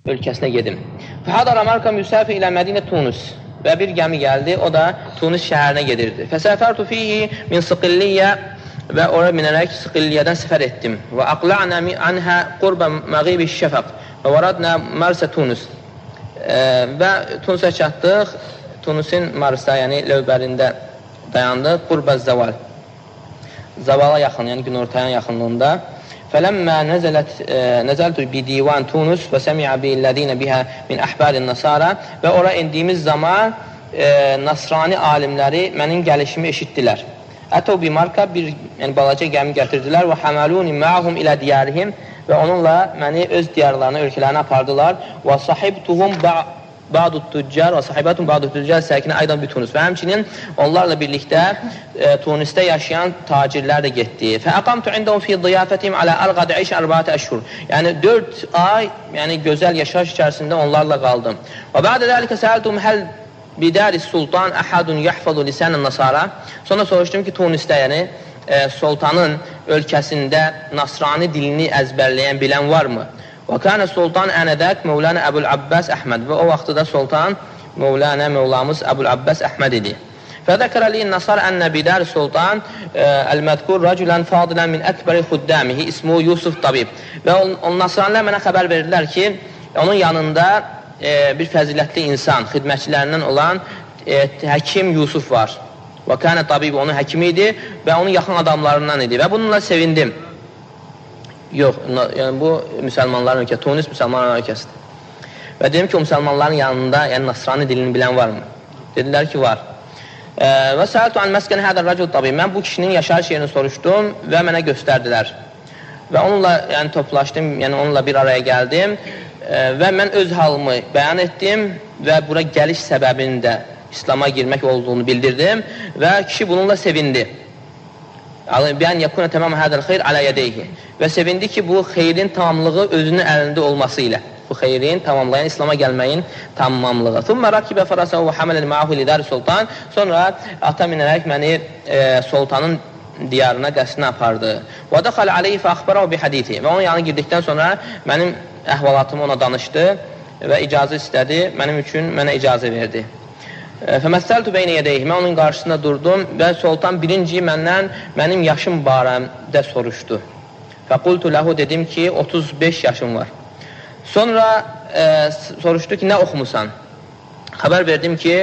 ölkəsinə gedim. Fəhadara Markam Yusəfi ilə Mədinə Tunus və bir gəmi gəldi, o da Tunus şəhərinə gedirdi. Fəsəfərtu fihi min Sıqilliyyə və ora minərək Sıqilliyyədən səfər etdim. Və aqla'na anhə qurba məğibi şəfəq və varadna Marsə Tunus. Və Tunusa çatdıq, Tunusin Marsda, yəni lövbərində dayandıq, qurba zəval. Zavala yaxın, yəni günortayan yaxınlığında. فَلَمَّا نَزَلْتُ بِدِيوان Tunus və səmi'a billədinə bihə min əhbədin nasara və ora indiyimiz zaman Nasrani alimləri mənim gəlişimi eşitdilər. Ətəv bi marka bir balaca gəmi gətirdilər və həməluni ma'hum ilə diyarihim və onunla məni öz diyarlarına, ölkələrinə apardılar və sahibtuhum Ba'dut tüccar və sahibatun ba'dut tüccar səkinə aydan bir Tunus və həmçinin onlarla birlikdə Tunisdə yaşayan tacirlər də getdi. Fəəqamtu indəhum fi ziyafətim alə əlqadə iş 4 əşhur. Yəni 4 ay, yəni gözəl yaşayış içərisində onlarla qaldım. Və bə'də dəlikə səhəltum həl bidəri sultan əhədun yəhfəzu lisənən nasara. Sonra soruşdum ki, Tunisdə, yəni sultanın ölkəsində Nasrani dilini əzbərləyən, bilən varmı? Və kənə sultan ənədək Mevlana Əbul Abbas Əhməd və o vaxtda sultan Mevlamız Əbul Abbas Əhməd idi. Fədəkərə liyin nasar ənə bidər sultan əl-mədkur rəculən fadilən min əkbəri xuddəmihi ismu Yusuf Tabib. Və Nasranilər mənə xəbər verdilər ki, onun yanında bir fəzilətli insan, xidmətçilərindən olan həkim Yusuf var. Və kənə Tabib onun həkimi idi və onun yaxın adamlarından idi və bununla sevindim. Yox, yəni bu müsəlmanların ölkəsi, Tunis müsəlmanların ölkəsidir. Və dedim ki, o müsəlmanların yanında, yəni Nasrani dilini bilən varmı? Dedilər ki, var. Və səhəltu an məskən hədər rəcul tabi. Mən bu kişinin yaşayış yerini soruşdum və mənə göstərdilər. Və onunla toplaşdım, yəni onunla bir araya gəldim və mən öz halımı bəyan etdim və bura gəliş səbəbinin də İslama girmək olduğunu bildirdim və kişi bununla sevindi. Bəyən yəkunə təmam hədəl xeyr alə yədeyhi. Və sevindi ki, bu xeyrin tamamlığı özünün əlində olması ilə. Bu xeyrin tamamlayan, İslama gəlməyin tamamlığı. Thumma rakibə fərəsəhu və həmələl ma'ahu lidari sultan. Sonra ata minərək məni sultanın diyarına, qəsrinə apardı. Və dəxəl aleyhi fə əxbərəhu bi həditi. Və onun yanına girdikdən sonra mənim əhvalatımı ona danışdı və icazə istədi. Mənim üçün mənə icazə verdi. Fəməssəltu beynə yədəyih. Mən onun qarşısında durdum və sultan birinci məndən mənim yaşım barəmdə soruşdu. Fəqultu ləhu, dedim ki, 35 yaşım var. Sonra soruşdu ki, nə oxumusan? Xəbər verdim ki,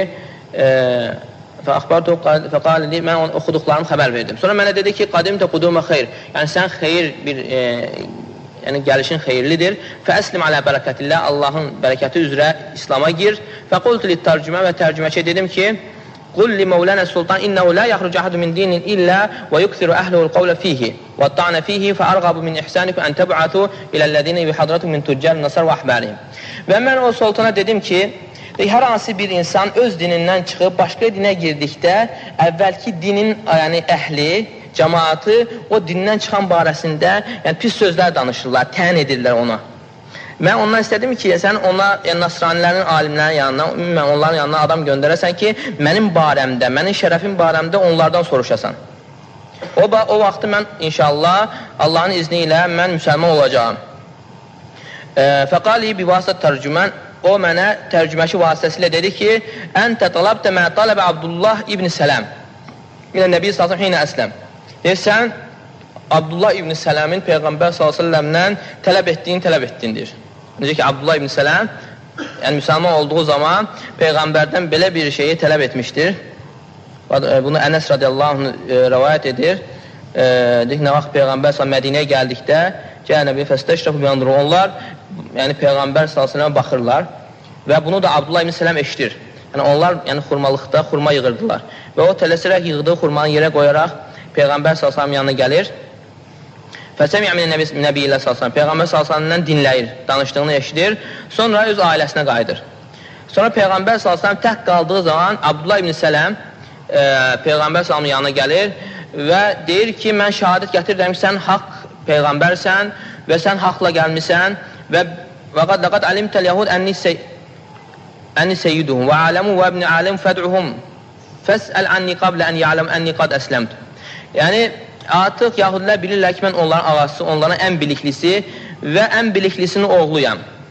fəqalili, mən oxuduqlarını xəbər verdim. Sonra mənə dedi ki, qadimtə qudumə xeyr. Yəni, sən xeyr bir yəni gəlişin xeyirlidir. Fəəslim alə bərəkətillə, Allahın bərəkəti üzrə İslama gir. Fəqultu lit-tərcümə və tərcüməçə dedim ki, qul li Mevlana sultan innəhu la yaxrucu ahadu min dinin illə və yuksiru əhluhul qavlə fihi və ta'na fihi fəərqabu min ihsanikum ən təb'atu iləllədinə yuhadratum min tüccər nasar və əhbərihim. Və mən o sultana dedim ki, hər hansı bir insan öz dinindən çıxıb başqa dinə girdikdə əvvəlki dinin yəni əhli, cəmaatı o dindən çıxan barəsində yəni pis sözlər danışırlar, təyin edirlər ona. Mən ondan istədim ki, sən ona, yəni Nasranilərin alimlərin yanına, ümumən onların yanına adam göndərəsən ki, mənim barəmdə, mənim şərəfim barəmdə onlardan soruşasan. O vaxtı mən inşallah Allahın izni ilə mən müsəlman olacağam. Fəqali bi vasitə tərcümən, o mənə tərcüməçi vasitəsilə dedi ki, əntə talabtə mə taləbə Abdullah ibn Sələm minə Nəbi sallallahu əleyhi və səlləm. Sən Abdullah ibn Sələmin Peyğəmbər s.ə.v-dən tələb etdindir. Necə ki, Abdullah ibn Sələm yəni müsəlman olduğu zaman Peyğəmbərdən belə bir şeyi tələb etmişdir. Bunu Ənəs radiyallahu anh rəvayət edir. Deyik, nə vaxt Peyğəmbər s.ə.v Mədinəyə gəldikdə Cənəbi fəstəşrəfu biyandırı onlar yəni Peyğəmbər s.ə.və baxırlar və bunu da Abdullah ibn Sələm eşitir. Yəni onlar yəni xurmalıqda xurma yığırdılar və o tələsirək yığdığı xurmanı yerə qoyaraq Peyğəmbər s.ə.v yanına gəlir. Fəsəmiyə minə Nəbi ilə s.ə.v. Peyğəmbər s.ə.v-dən dinləyir, danışdığını eşidir, sonra öz ailəsinə qayıdır. Sonra Peyğəmbər s.ə.v tək qaldığı zaman Abdullah ibn Sələm Peyğəmbər s.ə.v yanına gəlir və deyir ki, mən şəhadət gətirirəm ki, sən haqq Peyğəmbərsən və sən haqla gəlmisən və qad alimtəl yahud ənni seyyiduhum və aləmu və ibn aləm fəd'uhum fəsəl ənni qablə ən ya'ləm ənni qad əsləmd. Yəni, artıq yahudilər bilirlər ki, mən onların ağası, onların ən biliklisi və ən biliklisinin oğluyam.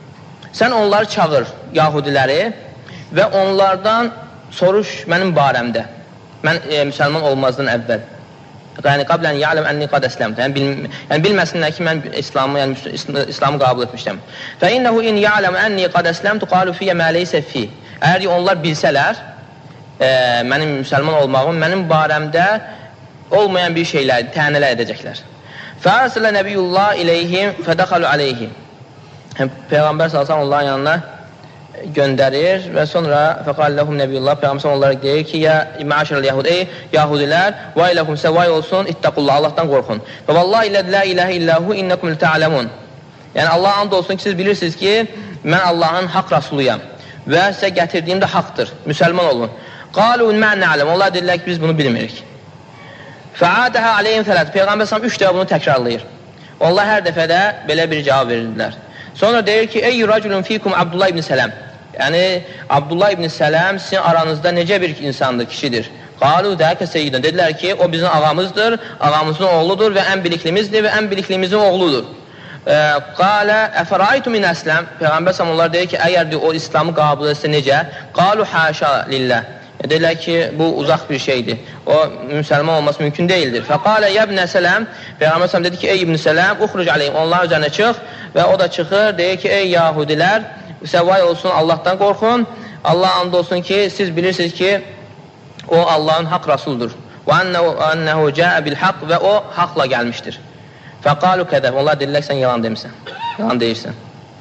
sən onları çağır, yahudiləri, və onlardan soruş mənim barəmdə, mən müsəlman olmazdan əvvəl. Yəni, qablən ya'ləm ənni qad əsləmdə. Yəni, bilməsinlər ki, mən İslamı qəbul etmişəm. Fə innəhu in ya'ləm ənni qad əsləmdə qalu fiyyə mə leysə fi. Əgər onlar bilsələr, mənim müsəlman olmağım, mənim barəmdə olmayan bir şeyləri tənələ edəcəklər. Fəərsələ nəbiyyullah iləyhim fədəxalu aleyhi. Peyğəmbər salsan onların yanına göndərir və sonra fəqalləhum nəbiyyullah, Peyğəmbər onlara deyir ki, ya məşərəl yahud, ey yahudilər, vay ləhum səvay olsun, ittəqullah, Allahdan qorxun. Və vallahi la iləhə illəhu innəkum lita'ləmun. Yəni, Allah and olsun ki, siz bilirsiniz ki, mən Allahın haqq rasuluyam və sizə gətirdiyim də haqdır, müsəlman olun. Qalu mən na'ləm, onlar deyirlər ki, biz bunu bilmirik. Fəadəhə aleyhim fələt, Peyğəmbər səhəm 3 dəfə bunu təkrarlayır. Onlar hər dəfədə belə bir cavab verirdilər. Sonra deyir ki, ey rəculun fikum Abdullah ibn Sələm. Yəni, Abdullah ibn Sələm sizin aranızda necə bir insandır, kişidir? Qalu dəkə seyyidun. Dedilər ki, o bizim ağamızdır, ağamızın oğludur və ən biliklimizdir və ən biliklimizin oğludur. Qalə əfəraytu min əsləm. Peyğəmbər səhəm onlar deyir ki, əgər o İslamı qəbul etsə necə? Qalu haşa lillah. Deyirlər ki, bu uzaq bir şeydir. O, müsəlman olması mümkün deyildir. Fəqalə yəbnə sələm. Peyğəmbər səhəm dedi ki, ey ibn Sələm, uxruc aleyhim. Onlar üzərinə çıx və o da çıxır, deyir ki, ey yahudilər, səvay olsun, Allahdan qorxun. Allah and olsun ki, siz bilirsiniz ki, o Allahın haqq rasuldur. Və ənəhu cəə bil haqq və o haqla gəlmişdir. Fəqalu kədəb. Onlar deyirlər, sən yalan demirsən, yalan deyirsən.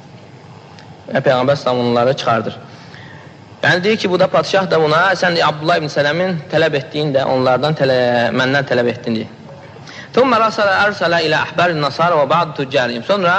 Və Peyğəmbər səhəm onları çıxardır. Yəni, deyir ki, bu da padişah da buna, sən Abdullah ibn Sələmin tələb etdiyin də onlardan, məndən tələb etdin deyir. Thumma ərsələ ilə əhbərin nasara və ba'd tüccəriyim. Sonra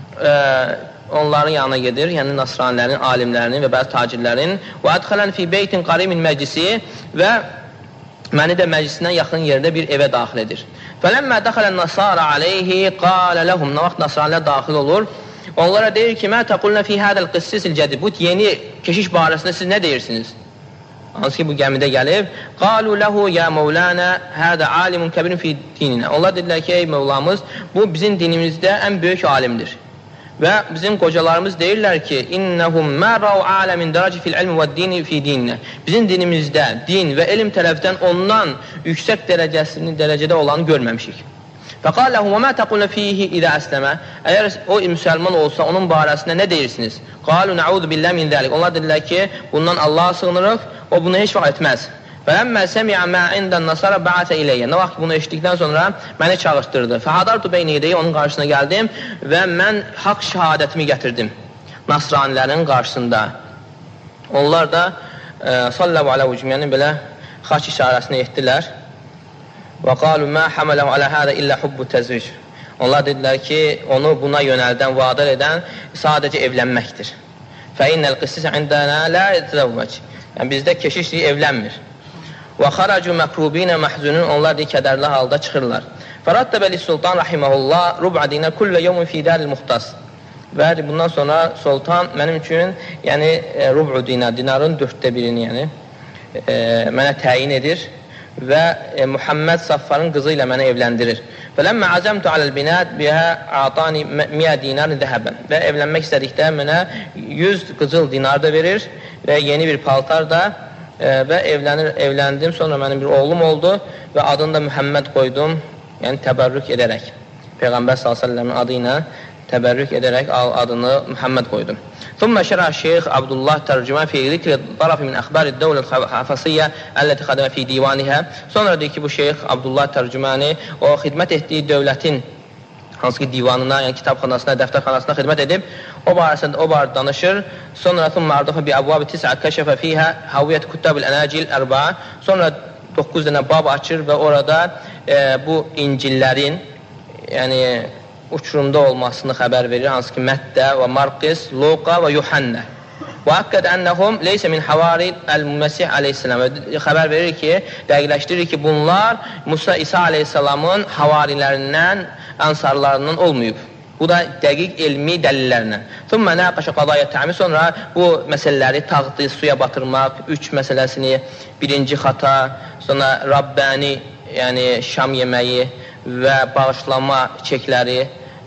onların yanına gedir, yəni nasranilərin, alimlərinin və bəzi tacirlərin və ədxələn fi beytin qarimin məclisi və məni də məclisindən yaxın yerdə bir evə daxil edir. Fələmmə dəxələn nasara aleyhi qalə ləhum. Nə vaxt nasranilər daxil olur, onlara deyir ki, mə təqulnə fi hədəl qıssisil cədid. Bu yeni keşiş barəsində siz nə deyirsiniz? Hansı ki, bu gəmidə gəlib. Qalu ləhu ya mevlana hədə alimun kəbirin fi dininə. Onlar dedilər ki, ey Mevlamız, bu bizim dinimizdə ən böyük alimdir. Və bizim qocalarımız deyirlər ki, innəhum mərrau aləmin dərəcə fil ilmi və dini fi dininə. Bizim dinimizdə din və elm tərəfdən ondan yüksək dərəcədə olanı görməmişik. Fəqaləhum və mə təqulnə fihi idə əsləmə. Əgər o müsəlman olsa, onun barəsində nə deyirsiniz? Qalu nəudu billah min zəlik. Onlar dedilər ki, bundan Allah'a sığınırıq, o bunu heç vaxt etməz. Fələmmə səmiə mə indən nasara bəətə iləyyə. Nə vaxt bunu eşitdikdən sonra məni çağırtdırdı. Fəhadartu beyni ideyi, onun qarşısına gəldim və mən haqq şəhadətimi gətirdim nasranilərin qarşısında. Onlar da sallallahu alə vücmiyənin belə xaç işarəsini etdilər. Və qalu mə həmələhu alə hədə illə hubbu təzvic. Onlar dedilər ki, onu buna yönəldən, vadar edən sadəcə evlənməkdir. Fə innəl qissis indənə lə yetəzəvvəc. Yəni, bizdə keşişlik evlənmir. Və xaracu məkrubinə məhzunun, onlar deyir, kədərli halda çıxırlar. Fərattəbəli sultan rahiməhullah rub'a dinə kullə yevmin fi dəril muxtas. Və bundan sonra sultan mənim üçün, yəni rub'u dinar, dinarın 1/4-ni yəni, mənə təyin edir və Muhammed Saffarın qızı ilə mənə evləndirir. Fələmmə azəmtu aləl binət bihə atani 100 dinar dəhəbən. Və evlənmək istədikdə mənə 100 qızıl dinar da verir və yeni bir paltar da və evləndim, sonra mənim bir oğlum oldu və adını da Muhammed qoydum, yəni təbərrük edərək. Peyğəmbər s.ə.v-in adı ilə təbərrük edərək adını Muhammed qoydum. Thumma şərə Şeyx Abdullah tərcümə fi zikri tarafı min əxbari dəvlət xafasiyyə əlləti xadəmə fi divanihə. Sonra deyir ki, bu Şeyx Abdullah tərcüməni o xidmət etdiyi dövlətin hansı ki divanına, yəni kitabxanasına, dəftərxanasına xidmət edib, o barədə danışır. Sonra thumma ardafa bi abwab 9 kəşəfə fiyhə haviyyət kuttabil ənəcil 4. Sonra 9 dənə bab açır və orada bu İncillərin, yəni uçurumda olmasını xəbər verir, hansı ki Məttə və Marqis, Luqa və Yuhannə. Və haqqəd ənəhum leysə min havari əl-Məsih aleyhissalam. Xəbər verir ki, dəqiqləşdirir ki, bunlar Musa İsa aleyhissalamın havarilərindən, ənsarlarından olmayıb. Bu da dəqiq elmi dəlillərlə. Thumma naqasha qadaya təmi, sonra bu məsələləri tağdı, suya batırmaq, 3 məsələsini, birinci xata, sonra Rabbani, yəni şam yeməyi və bağışlama çekləri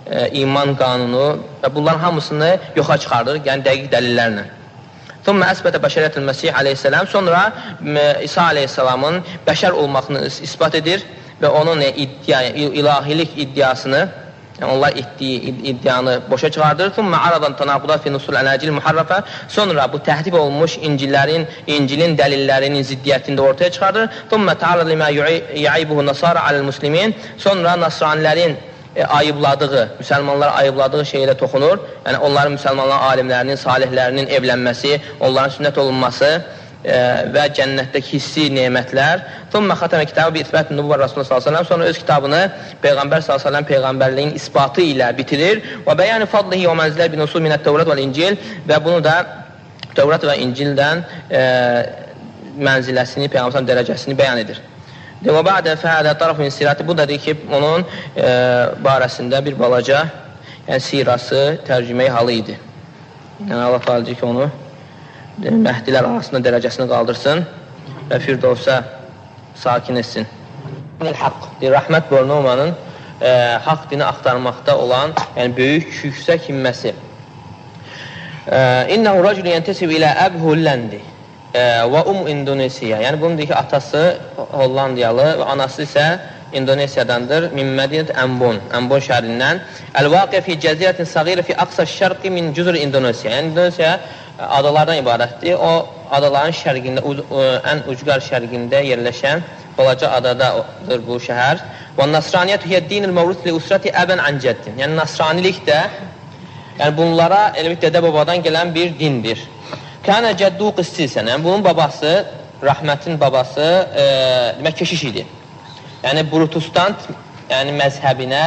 iman qanunu və bunların hamısını yoxa çıxardır, yəni dəqiq dəlillərlə. ثُمَّ أَسْبَتَ بَشَرِيَةُ الْمَسِيحِ aleyhisselam. Sonra İsa aleyhisselamın bəşər olmağını ispat edir və onun ilahilik iddiasını, yəni onlar etdiyi iddianı boşa çıxardır. ثُمَّ عَرَضًا تَنَاقُضًا فِي نُصُولِ الْأَنَاجِلِ الْمُحَرَّفَةِ. Sonra bu təhrif olmuş İncilin dəlillərinin ziddiyyətində ortaya çıxardır. ثُمَّ تَعَرَضَ لِمَا يَعِيبُهُ النَّصَارَ عَلَى الْمُسْلِمِينَ. Sonra Nasranilərin ayıbladığı, müsəlmanlar ayıbladığı şeylə toxunur. Yəni onların müsəlmanlar alimlərinin, salihlərinin evlənməsi, onların sünnət olunması və cənnətdəki hissi nemətlər. Thumma xatama kitabı bi isbat nübüvvə Rasulullah sallallahu əleyhi və səlləm. Sonra öz kitabını Peyğəmbər sallallahu əleyhi və səlləm peyğəmbərliyin isbatı ilə bitirir. Və bəyan fadlihi və mənzilə bi nusul min at-Tevrat və İncil və bunu da Tevrat və İncildən mənziləsini, peyğəmbər dərəcəsini bəyan edir. Və bə'də fəədə tərəf min sirati. Bu da deyir ki, onun barəsində bir balaca, yəni sirası tərcüməyi halı idi. Yəni Allah təala deyir ki, onu Məhdilər arasında dərəcəsini qaldırsın və Firdovsa sakin etsin. Haqq, rəhmət Bornomanın haqq dini axtarmaqda olan, yəni böyük, yüksək himməsi. İnnəhu raculu yentesib ilə əb Holləndi və İndonesiya. Yəni bunun deyir ki, atası Hollandiyalı və anası isə İndonesiyadandır. Min Mədinət Ambon şəhərindən. Əl-Vaqiyə fi cəzirətin səğirə fi aqsa şərqi min cüzur İndonesiya. Yəni İndonesiya adalardan ibarətdir. O adaların şərqində, ən ucqar şərqində yerləşən balaca adadadır bu şəhər. Və Nasraniyyət hiyə dinil məvrus li usrati əbən an cəddin. Yəni Nasranilik də yəni bunlara elə bir dədə babadan gələn bir dindir. Kənə cəddu qıssisən. Yəni bunun babası, rəhmətin babası demək keşiş idi. Yəni Protestant yəni məzhəbinə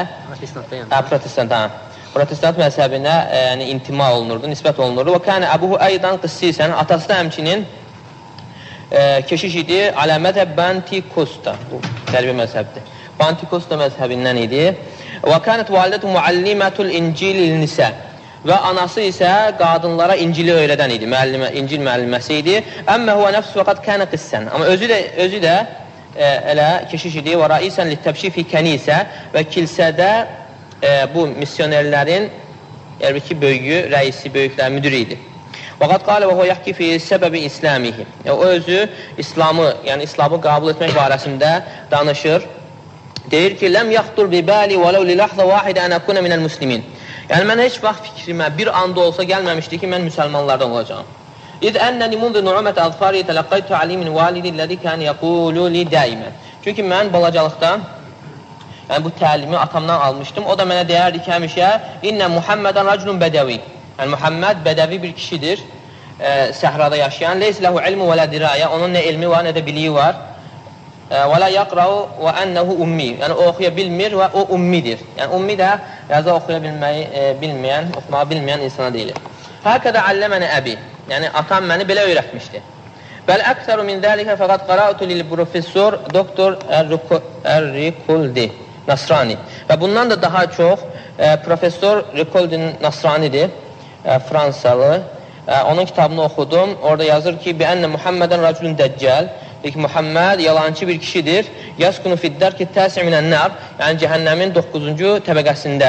Protestant məzhəbinə yəni intima olunurdu, nisbət olunurdu. Və kənə əbuhu əydan qıssisən. Atası da həmçinin keşiş idi. Alə məzhəb Bantikosta. Bu qərbi məzhəbdir. Bantikosta məzhəbindən idi. Və kənət validətu muallimətul İncilil nisə. Və anası isə qadınlara İncili öyrədən idi, İncil müəlliməsi idi. Əmmə huvə nəfs fəqat kənə qıssən. Amma özü də elə keşiş idi. Və raisən littəbşi fi kənisə və kilsədə bu misyonerlərin ki, böyüyü, rəisi, böyüklər, müdürü idi. Vəqat qalə və huvə yəhki fi səbəbi İslamihi. O özü İslamı, yəni İslamı qəbul etmək barəsində danışır. Deyir ki, ləm yaxdur bi bəli və ləv li ləhzə vahidə ən əkunə minəl muslimin. Yəni mən heç vaxt fikrimə bir anda olsa gəlməmişdi ki, mən müsəlmanlardan olacağım. İz ənəni mundu nu'umət əzfari tələqqaytu alimin validi ləzi kəni yəqulu li daimən. Çünki mən balacalıqda yəni bu təlimi atamdan almışdım. O da mənə deyərdi ki, həmişə İnnə Muhammədən racülun bədəvi. Yəni Muhamməd bədəvi bir kişidir, səhrada yaşayan. Leys ləhu ilmu və lə dirayə. Onun nə ilmi var, nə də biliyi var. Və lə yəqrəu və ənəhu ummi. Yəni o oxuya bilmir və o ummidir. Yəni ummi də yazı oxuya bilməyən, oxumağı bilməyən insana deyilir. Həkədə əlləməni əbi. Yəni atam məni belə öyrətmişdi. Bəl əksəru min dəlikə fəqat qarautu lil professor doktor Rikoldi Nasrani. Və bundan da daha çox professor Rikoldi Nasranidir, Fransalı. Onun kitabını oxudum. Orada yazır ki, Bi-ənnə Muhammədən racülün dəccəl. Deyir ki, Muhamməd yalancı bir kişidir. Yaskunu fiddərki təsi minən nər. Yəni cəhənnəmin 9-cu təbəqəsində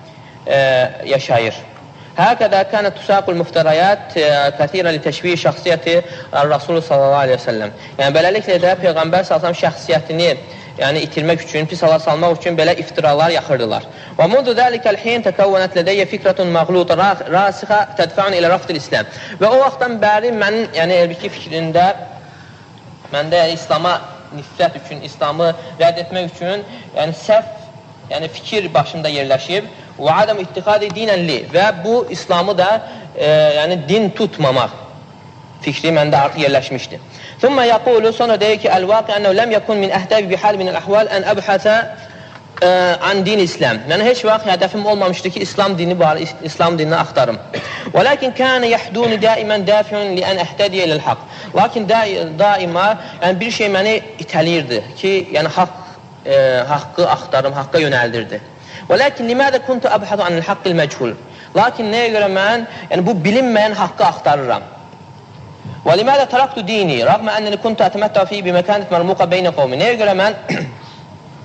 yaşayır. Həkədə kənə tusaqul müftərayət kəthirə li təşvihi şəxsiyyəti Rasulü sallallahu aleyhi və səlləm. Yəni beləliklə də Peyğəmbər sallallahu şəxsiyyətini yəni itirmək üçün, pis hala salmaq üçün belə iftiralar yaxırdılar. Və mundu dəlikəl hin təkəvvənət lədəyyə fikrətun məğluta rasixə tədfəun ilə rafdil İslam. Və o vaxtdan bəri mənim yəni elbiki fikrində məndə İslama nifrət üçün, İslamı rədd etmək üçün yəni səhv yəni fikir başımda yerləşib və adam ittixadi dinənli və bu İslamı da yəni din tutmamaq fikri məndə artıq yerləşmişdir. Thumma yaqulu, sonra deyir ki, əl-vaqi ənəu ləm yakun min əhdəbi bihal minəl əhval ən əbhəsə an din İslam. Yəni heç vaxt hədəfim olmamışdı ki, İslam dinini axtarım. Və lakin kənə yahduni daimən dafiun li ən əhdədiyə iləl haqq. Lakin daima yəni bir şey məni itəliyirdi ki, yəni haqqı axtarım, haqqa yönəldirdi. Və lakin limədə kuntu əbhədu anil haqqil məchul. Lakin nəyə görə mən yəni bu bilinməyən haqqı axtarıram. Və limədə taraktu dini, rəğmə ənəni kuntu ətəməttə fi bi məkanət mərmuqa beynə qovmi. Nəyə görə mən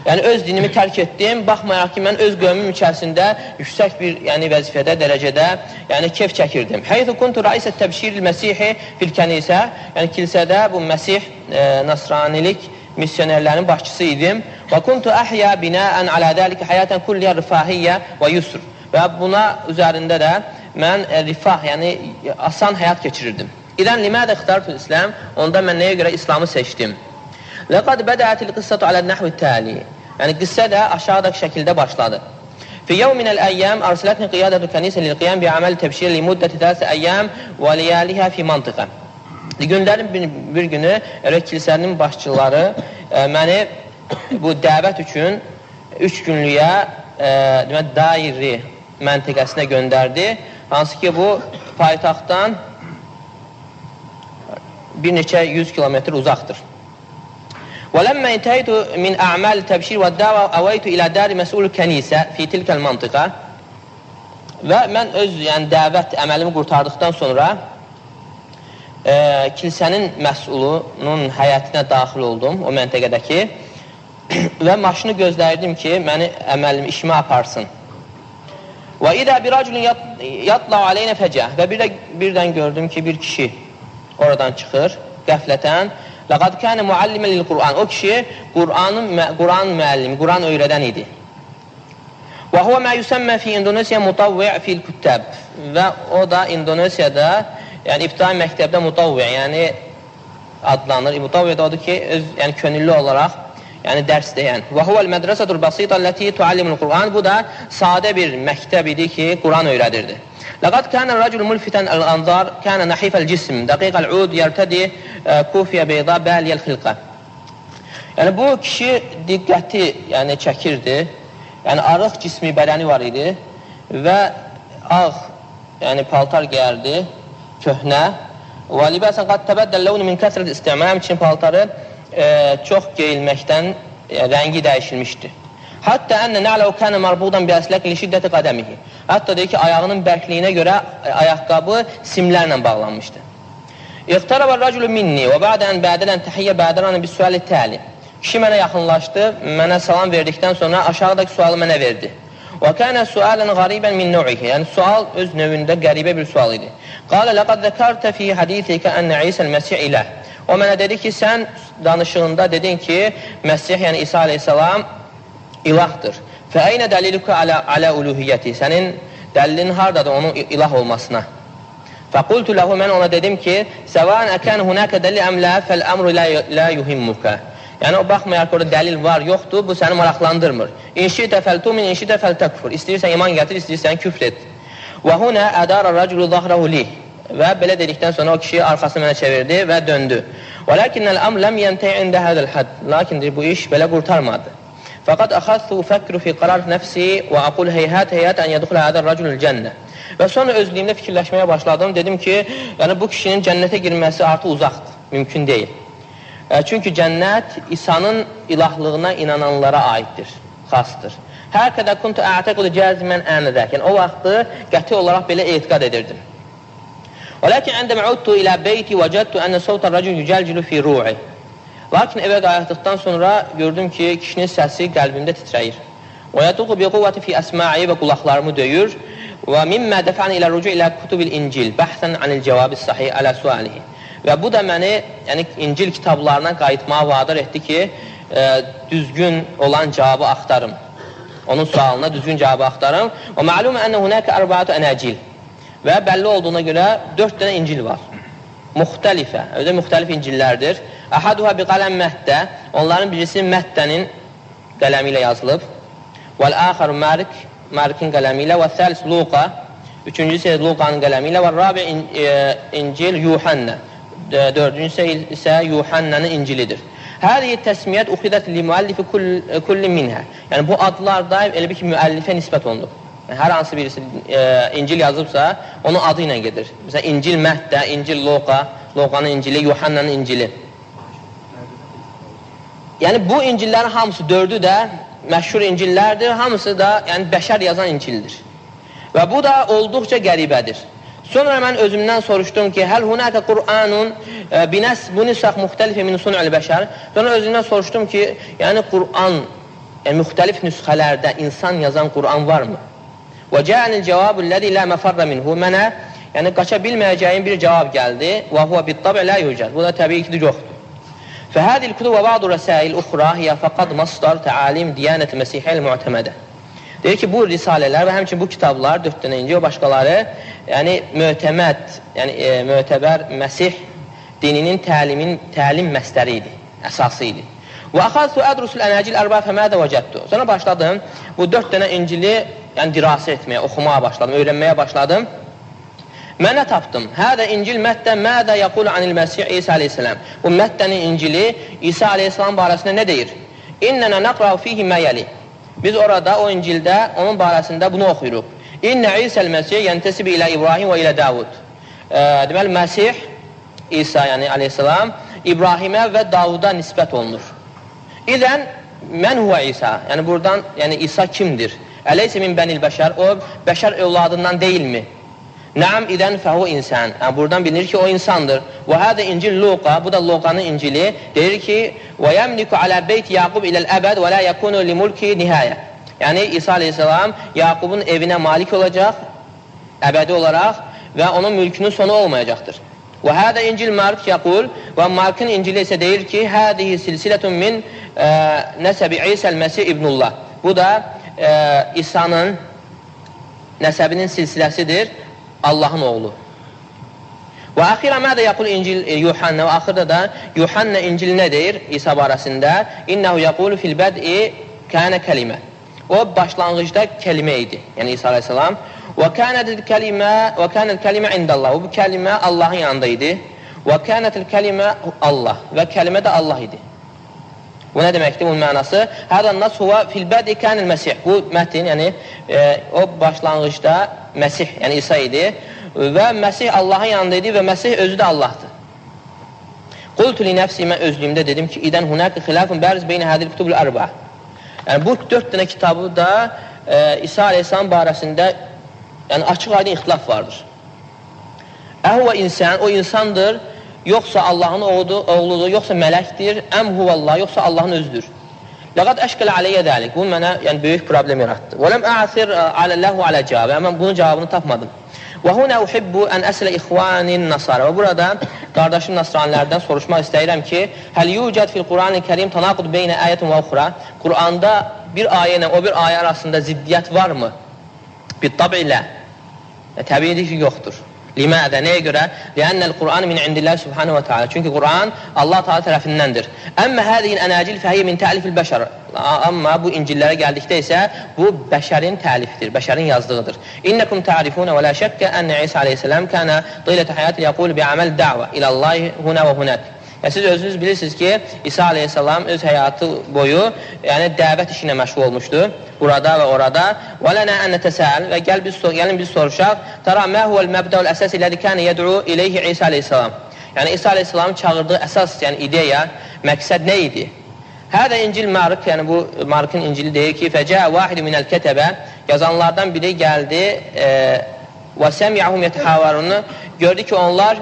Yəni, öz dinimi tərk etdim, baxmayaraq ki, mən öz qövmüm içərisində yüksək bir vəzifədə, dərəcədə keyf çəkirdim. Həyətü kuntu raisə təbşiril Məsihi fil kənisə, yəni kilsədə bu Məsih, Nasranilik misyonerlərin başçısı idim. Və kuntu əhyə binəən alə dəlikə həyətən kulliyə rifahiyyə və yusr. Və buna üzərində də mən rifah, yəni asan həyat keçirirdim. İdən limədə ixtartul İslam, onda mən nəyə görə İslamı seçdim? Ləqad bədəətil qıssatu aləd nəhvi təli. Yəni, qıssə də aşağıdakı şəkildə başladı. Fi yevminəl əyyəm arsilətni qiyadətü kənisə lil qiyam bi əməl təbşir li müddəti təsə əyyəm və liyəlihə fi mantıqə. Günlərin bir günü kilsənin başçıları məni bu dəvət üçün 3 günlüyə dairi məntəqəsinə göndərdi. Hansı ki, bu paytaxtdan bir neçə 100 kilometr uzaqdır. وَلَمَّا اِنْتَهَيْتُ مِنْ أَعْمَالِ التَّبْشِيرِ وَالدَّعْوَ أَوَيْتُ إِلَى دَارِ مَسْئُولِ كَنِيسَ فِي تِلْكَ الْمَنْطِقَةِ. Və mən öz dəvət əməlimi qurtardıqdan sonra kilsənin məsulunun həyətinə daxil oldum, o məntəqədəki və maşını gözləyirdim ki, məni əməlim, işimi aparsın. وَإِذَا بِرَجُلٍ يَطْلَعُ عَلَيْنَ فَجَةً. Və birdən gördüm ki, bir kişi oradan çıxır, qəflətən. لَقَدْ كَانَ مُعَلِّمًا لِلْقُرْآنِ. O kişi Quran müəllimi, Quran öyrədən idi. وَهُوَ مَا يُسَمَّى فِي إِنْدُونَسِيَا مُطَوِّعْ فِي الْكُتَّابِ. Və o da İndonesiyada, yəni ibtidai məktəbdə mutavvi, yəni adlanır. Mutavvi da odur ki, könüllü olaraq dərs deyən. وَهُوَ الْمَدْرَسَةُ الْبَسِيطَ الَّتِي تُعَلِّمُ الْقُرْآنِ. Bu da sadə bir məktəb idi ki, Quran öyrədirdi. لَقَدْ كَانَ الرَّجُلُ مُلْفِتًا الْأَنْظَارِ كَانَ نَحِيفَ الْجِسْمِ دَقِيقَ الْعُودِ يَرْتَدِي كُوفِيَ بَيْضَى بَالِيَ الْخِلْقَةِ. Yəni, bu kişi diqqəti çəkirdi. Yəni, arıq cismi bədəni var idi və ağ paltar gəyərdi, köhnə. Və libəsən qad təbəddəl ləvni min kəsrət istimam için paltarı çox geyilməkdən rəngi dəyişilmişdi. Hətta ənə nə'ləv kənə marbudan bi əsləq li şiddəti qədəmihi. Hətta deyir ki, ayağının bərkliyinə görə ayaqqabı simlərlə bağlanmışdı. İqtarabə rəculü minni və bədən bədələn təhiyyə bədələn bis suali təli. Kişi mənə yaxınlaşdı, mənə salam verdikdən sonra aşağıdakı sualı mənə verdi. Və kənə sualən qaribən min növ'ihi. Yəni, sual öz növündə qəribə bir sual idi. Qalə ləqəd zəkərtə fi hədithikə ənə İsəl Məsih iləh. O mənə dedi ki, sən danışığında dedin ki, Məsih, yəni İsa aleyhissalam ilahdır. Fə əynə dəlilükə alə uluhiyyəti. Sənin dəlilin hardadır onun ilah olmasına? Fəqultu ləhu, mən ona dedim ki, səvən əkən hunəkə dəlil əmlə fəl-əmru lə yuhimmukə. Yəni, o baxmayaraq orada dəlil var, yoxdur, bu səni maraqlandırmır. İnşitə fəl-tumin, inşitə fəl-təkfur. İstəyirsən iman gətir, istəyirsən küfr et. Və hunə ədara rəculü zahrəhu lih. Və belə dedikdən sonra o kişi arxasını mənə çevirdi və döndü. Və lakinnəl əmr ləm yəntəy ində hədəl hədd. Lakin bu iş belə qurtarmadı. Fəqad əxəztu fəkru fi qarar nəfsi və aqul heyhət ən yədxulə hədəl rəculül cənnə. Və sonra özlüyümdə fikirləşməyə başladım. Dedim ki, yəni bu kişinin cənnətə girməsi artıq uzaqdır, mümkün deyil. Çünki cənnət İsa'nın ilahlığına inananlara aiddir, xasdır. Hər qədər kuntu ətəqüdü cəzimən ənədək. Yəni, o vaxtı qəti olaraq belə etiqad edirdim. Və lakin əndəmə uddu ilə beyti və cəddu ənə savtar rəcül yücəlcülü fi ru'i. Lakin evə qayıtdıqdan sonra gördüm ki, kişinin səsi qəlbimdə titrəyir. Və yəduqu bi quvvəti fi əsma'i və qulaqlarımı döyür. Və mimmə dəfəni ilə rücu ilə kutubil İncil, bəhsən anil cavabı sahih alə sualihi. Və bu da məni İncil kitablarına qayıtmağa vadar etdi ki, düzgün olan cavabı axtarım. Onun sualına düzgün cavabı axtarım. Və məlum ənə hunəkə ərbaatü ənəcil. Və bəlli olduğuna görə 4 dənə İncil var. Müxtəlifə, müxtəlif İncillərdir. Əhaduha bi qələm məhdə, onların birisi Məhdənin qələmi ilə yazılıb. Vəl-əxəru Mərikin qələmi ilə və thəlis Luqa, üçüncüsü Luqanın qələmi ilə və rabi İncil Yuhannə, dördüncüsü isə Yuhannənin İncilidir. Hədiyi təsmiyyət uxidət li müəllifi kulli minhə. Yəni bu adlar da elə bir ki, müəllifə nisbət olunub. Hər hansı birisi İncil yazıbsa, onun adı ilə gedir. Məsələn, İncil Məhdə, İncil Luqa, Luqanın İncili, Yuhannənin İncili. Yəni bu İncillərin hamısı, 4'ü də məşhur İncillərdir, hamısı da bəşər yazan İncildir. Və bu da olduqca qəribədir. Sonra mən özümdən soruşdum ki, həl hunəkə Qur'anun bu nisaq müxtəlifə min sun'ul bəşər. Sonra özümdən soruşdum ki, yəni Qur'an yəni müxtəlif nüsxələrdə insan yazan Quran varmı? Və cə'anil cavabul ləzi la məfarra minhu, mənə yəni qaça bilməyəcəyim bir cavab gəldi. Və huwa bit-tab'i la yujad. Bu da təbii ki, yoxdur. Fəhədil kutub və ba'du rəsail uxra hiyə fəqad masdar təalim diyanət-i məsihəl mu'təmədə. Deyir ki, bu risalələr və həmçinin bu kitablar, 4 dənə inci və başqaları, yəni mötəbər Məsih dininin təlim məstəri idi, əsası idi. Və axadtu ədrusul ənəcil ərba fəmədə vəcəddu. Sonra başladım, bu 4 dənə İncili dirasə etməyə, oxumağa başladım, öyrənməyə başladım. Mənə tapdım. Hədə İncil mətdə mədə yəqulu anil Məsih İsa aleyhissalam. Bu məddənin İncili İsa aleyhissalam barəsində nə deyir? İnnənə nəqra'u fihi məyəli. Biz orada, o İncildə, onun barəsində bunu oxuyuruq. İnnə İsəl Məsih yəntəsibi ilə İbrahim və ilə Davud. Deməli, Məsih, İsa yəni aleyhissalam, İbrahimə və Davuda nisbət olunur. İzən, mən huvə İsa. Yəni, buradan, yəni İsa kimdir? Əleysə min bənil bəşər, o bəşər övladından deyilmi? Nəam idən fəhu insan. Yəni, buradan bilinir ki, o insandır. Və hədə İncil Luqa, bu da Luqanın İncili, deyir ki, və yəmliku alə beyt Yaqub iləl əbəd və lə yəkunu li mulki nihayə. Yəni, İsa aleyhissalam Yaqubun evinə malik olacaq, əbədi olaraq və onun mülkünün sonu olmayacaqdır. Və hədə İncil Mark yəqul və Markın İncili isə deyir ki, hədihi silsilətun min nəsəbi İsəl Məsih ibnullah. Bu da İsa'nın nəsəbinin silsiləsidir, Allahın oğlu. Və axirə mədə yəqul İncil Yuhanna və axırda da Yuhanna İncil nə deyir İsa barəsində? İnnəhu yəqulu fil bəd'i kənə kəlimə. O başlanğıcda kəlimə idi, yəni İsa aleyhissalam. Və kənədil kəlimə indəllah. Bu kəlimə Allahın yanında idi. Və kənədil kəlimə Allah. Və kəlimə də Allah idi. Bu nə deməkdir? Bunun mənası hədən nas huvə fil bəd'i kənil Məsih. Bu mətin, yəni o başlanğıcda Məsih, yəni İsa idi və Məsih Allahın yanında idi və Məsih özü də Allahdır. Qultu li nəfsi, mən özlüyümdə dedim ki, idən hunəqə xilafun bəriz beynə hədil kutubul ərba. Yəni bu 4 dənə kitabı da İsa aleyhissalam barəsində yəni açıq aydın ixtilaf vardır. Əhuvə insan, o insandır, yoxsa Allahın oğludur, yoxsa mələkdir, əm huvallah, yoxsa Allahın özüdür. Ləqad əşkələ aleyyə dəlik. Bu mənə yəni, böyük problem yarattı. Və ləm əsir aləlləhu alə cavabə. Mən bunun cavabını tapmadım. Və hunə uhibbu ən əslə ixvanin nasara. Və burada qardaşım nasranilərdən soruşmaq istəyirəm ki, həl yücəd fil Quran-ı Kərim tanaqud beynə ayətun və uxra. Quranda bir ayə ilə o bir ayə arasında ziddiyyət varmı? Bit-tab ilə. Təbiidir ki, yoxdur. Limədə, nəyə görə? Ləənnəl Qur'an min indillah subhanahu wa ta'ala. Çünki Qur'an Allah Teala tərəfindəndir. Əmmə hədiyin ənəcil fəhiyyə min təlifil bəşər. Amma bu İncillərə gəldikdə isə bu bəşərin təlifdir, bəşərin yazdığıdır. İnnəkum ta'rifunə və lə şəkkə ənə İsa aleyhissalam kənə dıylətə həyatı yəqul bi'aməl da'va ilallahi hunə və hunək. Yəni, siz özünüz bilirsiniz ki, İsa aleyhissalam öz həyatı boyu yəni dəvət işinə məşğul olmuşdur. Burada və orada. Və lənə ən nətəsəl və gəlin biz soruşaq. Tara mə huvəl məbdəul əsas ilədi kənə yəd'u iləyhi İsa aleyhissalam. Yəni, İsa aleyhissalamın çağırdığı əsas, yəni ideya, məqsəd nə idi? Hədə İncil Mark, yəni bu Markın İncili deyir ki, fəcə vahidi minəl kətəbə, yazanlardan biri gəldi və səmiyyəhum yətəhavarunu, gördü ki, onlar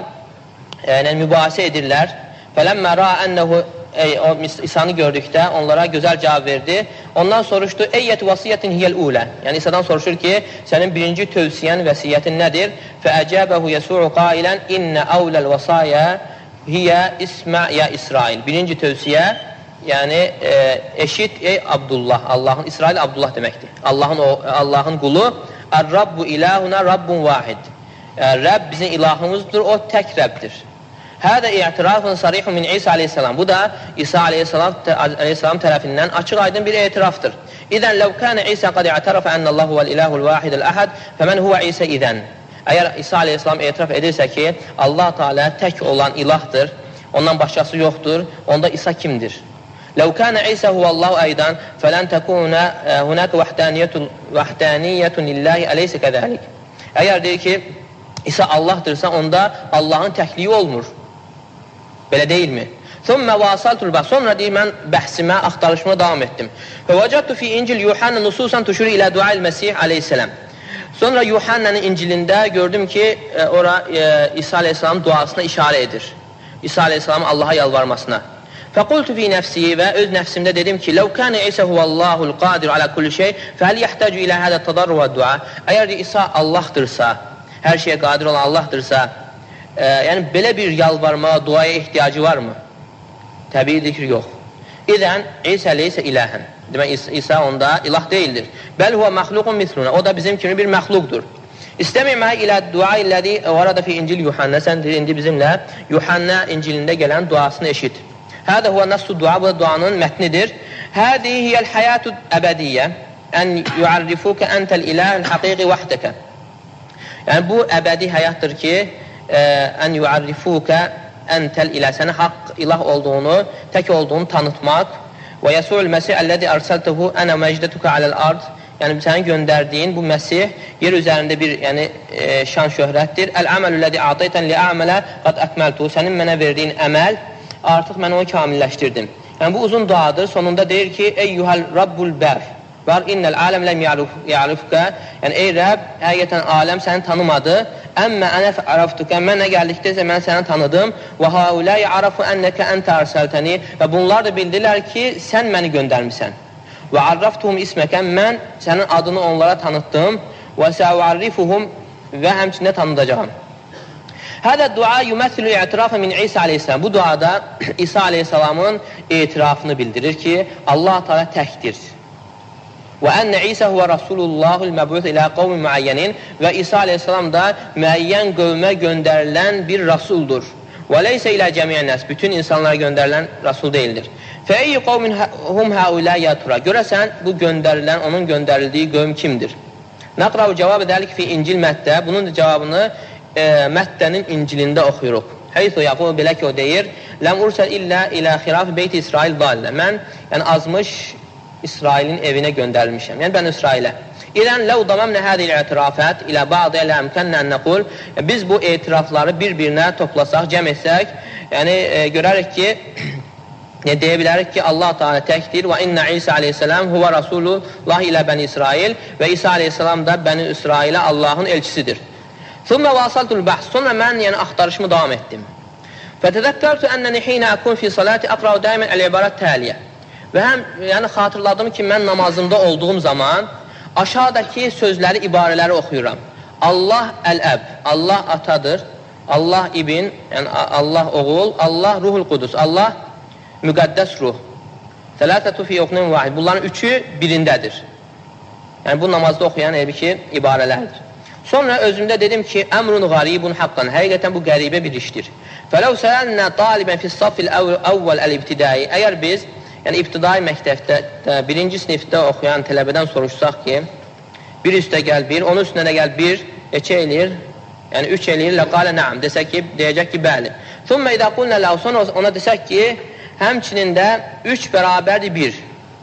mübahisə edirlər. Fələmmə ra ənəhu, o İsa'nı gördükdə onlara gözəl cavab verdi. Ondan soruşdu, eyyət vəsiyyətin hiyəl ulə. Yəni İsa'dan soruşur ki, sənin birinci tövsiyən, vəsiyyətin nədir? Fəəcəbəhu yəsu'u qailən, innə əvləl vəsayə hiyə ismə ya İsrail. Birinci tövsiyə, yəni eşit ey Abdullah, Allahın, İsrail Abdullah deməkdir. Allahın qulu, Ər-Rabbu ilahuna Rabbun vahid. Rəbb bizim ilahımızdır, o tək Rəbdir. Hədə i'tirafın sarihun min İsa aleyhissalam. Bu da İsa aleyhissalam tərəfindən açıq aydın bir etirafdır. İdən ləv kənə İsa qad i'tirafə ənəllahu vəl-ilahul vahidəl əhəd fəmən huvə İsa idən. Əgər İsa aleyhissalam etiraf edirsə ki, Allah Teala tək olan ilahdır, ondan başqası yoxdur, onda İsa kimdir? Ləv kənə İsa huvallahu aydan fələn təkунə hunəkə vəhdəniyyətun lillahi əleysə qədəlik. Əgər deyir ki, İsa Allahdırsa, onda Allahın təkliyi olmur. Belə deyilmi? Thumma vasaltul bəhs. Sonra deyir, mən bəhsimə, axtarışıma davam etdim. Və vəcədtu fi İncil Yuhanna nususan tuşuru ilə duayil Məsih aleyhissalam. Sonra Yuhanna'nın İncilində gördüm ki, ora İsa aleyhissalam duasına işarə edir. İsa aleyhissalam Allaha yalvarmasına. Fəqultu fi nəfsi və öz nəfsimdə dedim ki, Ləv kənə İsə huvəllahul qadir alə kulli şey, fəhəl yəhtəcu ilə hədə tadarru və dua. Əgər İsa Allahdırsa, hər şeyə qadir olan Allahdırsa, yəni belə bir yalvarma, duaya ehtiyacı varmı? Təbiidir ki, yox. İdən İsə leysə iləhən. Demək, İsa onda ilah deyildir. Bəl huvə məxluqun misluna. O da bizim kimi bir məxluqdur. İstəmimə ilə dua illədi varada fi İncil Yuhanna. Sən indi bizimlə Yuhanna İncilində gələn duasını eşit. Hədə huvə nəssu dua, bu da duanın mətnidir. Hədi hiyəl həyatu əbədiyyə ən yuarrifukə əntəl iləhəl haqiqi vahdəkə. Yəni, bu əbədi həyatdır ki, ən yuarrifukə əntəl ilah, sənə haqq ilah olduğunu, tək olduğunu tanıtmaq. Və yəsu'l məsih əlləzi ərsəltəhu ənə məcdətukə aləl ard. Yəni, sənin göndərdiyin bu Məsih yer üzərində bir şan şöhrətdir. Əl-əməlü-ləzi a'taytən li'a'mələ qad əkməltuhu. Sənin mənə verdiyin əməl, artıq mən onu kamilləşdirdim. Yəni, bu uzun duadır. Sonunda deyir ki, Eyyuhəl Rabbul bər. Var innəl aləm ləm ya'rifukə. Yəni, ey Rəbb, həqiqətən aləm səni tanımadı. Əmmə ənə fəraftukə. Mənə gəldikdə mən səni tanıdım. Və haulâi arafu ennəkə əntə ərsəltəni. Və bunlar da bildilər ki, sən məni göndərmisən. Və arraftuhum isməkən, mən sənin adını onlara tanıtdım və səuarrifuhum və həmçində tanıdacağım. Hədə dua yüməthülü i'tirafə min İsa aleyhisselam. Bu duada İsa aleyhisselamın etirafını bildirir ki, Allah Teala təkdir. Və ənə İsa huvə Rasulullahul məbuth ilə qavmi müəyyənin və İsa aleyhisselam da müəyyən qövmə göndərilən bir rasuldur. Və leysə ilə cəmiyyən nəs, bütün insanlara göndərilən rasul deyildir. Fəeyyi qavmin hum həulə yatura. Görəsən, bu göndərilən, onun göndərildiyi qövm kimdir? Nəqrav cavab edəlik fi İncil Mətdə. Bunun da cavabını Məddənin İncilində oxuyuruq. Heysu yaqub, belə ki, o deyir, ləm ursəl illə ilə xiraf beyti İsrail dalə. Mən, yəni azmış İsrailin evinə göndərilmişəm. Yəni, mən İsrailə. İlən ləv damamnə hədil ətirafət ilə bağdı ilə əmkənnə nəqul. Biz bu etirafları bir-birinə toplasaq, cəm etsək, yəni görərik ki, deyə bilərik ki, Allah Teala təkdir və innə İsa aleyhisselam huvə Rasulullah ilə bəni İsrail və İsa aleyhisselam da bəni İsrailə Allahın elçisidir. Thumma vasaltul bəhs. Sonra mən axtarışımı davam etdim. Fətədəkkərtü ənəni xinə əkun fi salati əqra'u daimən əl-ibarət təliyə. Və həm xatırladım ki, mən namazımda olduğum zaman aşağıdakı sözləri, ibarələri oxuyuram. Allah əl-əb, Allah atadır, Allah ibn, yəni Allah oğul, Allah ruhul qudus, Allah müqəddəs ruh. Sələtətü fi yoxunun vahid. Bunların üçü birindədir. Yəni, bu namazda oxuyan ki, ibarələrdir. Sonra özümdə dedim ki, əmrun qaribun haqqan. Həqiqətən bu qəribə bir işdir. Fələv sələnə talibən fissafil əvvəl əl-ibtidai. Əgər biz, yəni ibtidai məktəbdə, birinci sinifdə oxuyan tələbədən soruşsaq ki, bir üstə gəl bir, onun üstünə də gəl bir, neçə eləyir? Yəni, üç eləyir, ləqalə nəam. Deyəcək ki, bəli. Thumma idə qulnə ləv, sonra ona desək ki, həmçinin də 3 bərabərdir 1.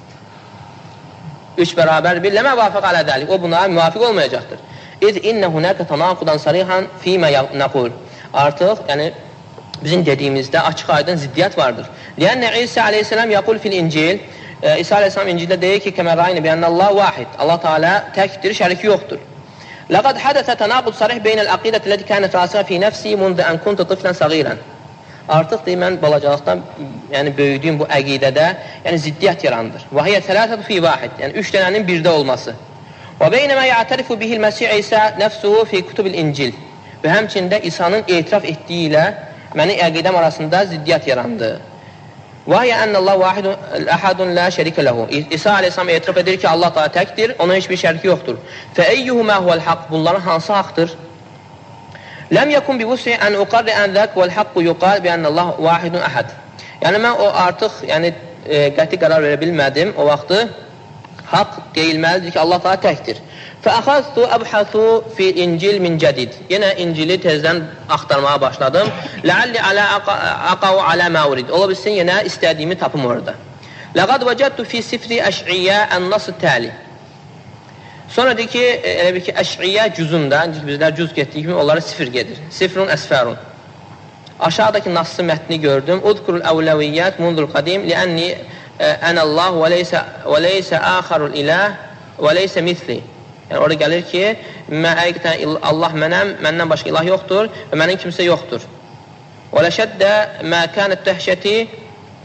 3 bərabərdir 1. Ləmə vafıq alə dəlik. O buna müvafiq olmayacaqdır. İz innə hunəkə tanaqudan sarihan fīmə nəqul. Artıq, yəni, bizim dediyimizdə açıq aydın ziddiyyət vardır. Liyənnə İsa aleyhisselam yaqul fil İncil. İsa aleyhisselam İncildə deyir ki, kəmərrayini biyənnə Allah vahid. Allah Teala təkdir, şəriki yoxdur. Ləqad hədəsə tanaqud sarih beynəl əqidət lədi kənət rasiqə fi nəfsi mundu ən kuntu tiflən səğirən. Artıq deyir, mən balacalıqdan böyüdüyüm bu əqidədə ziddiyyət yarandır. Və hiyə tələtəd fi vahid, yəni 3 dənənin birdə olması. Və beynəmə yətərifu bihil Məsih İsa nəfsuhu fi kutubil İncil. Və həmçində İsa'nın etiraf etdiyi ilə mənim əqidəm arasında ziddiyyət yarandı. Və hiyə ənəllah vahidun əhədun la şərikə ləhu. İsa aleyhisselam etiraf edir ki, Allah da təkdir, onun heç bir şəriki yoxdur. Fəeyyuhumə huvəl haqq, bunların hansı haqdır? Ləm yəkun bi vus'i ən uqarri ən zək vəl haqqu yuqal bi ənəllah vahidun əhəd. Yəni, mən o artıq qəti qərar verə bilmədim. O vaxtı haqq deyilməlidir ki, Allah da təkdir. Fəəxəztu əbhəsu fi İncil min cədid. Yenə İncili tezdən axtarmağa başladım. Ləalli alə aqavu alə məvrid. Ola bilsin, yenə istədiyimi tapım orada. Ləqad vəcədtu fi sifri əş'iyyə ən-nasr təli. Sonra deyir ki, elə bir ki, əş'iyyə cüzunda, bizlər cüz getdiyi kimi onlara sifir gedir. Sifrun əsfərun. Aşağıdakı nassı mətni gördüm. Udkurul əvləviyyət mundul qadim liənni ənəllah və leysə əxarul iləh və leysə mithli. Yəni, orada gəlir ki, Allah mənəm, məndən başqa ilah yoxdur və mənim kimsə yoxdur. Və ləşəddə mə kənət dəhşəti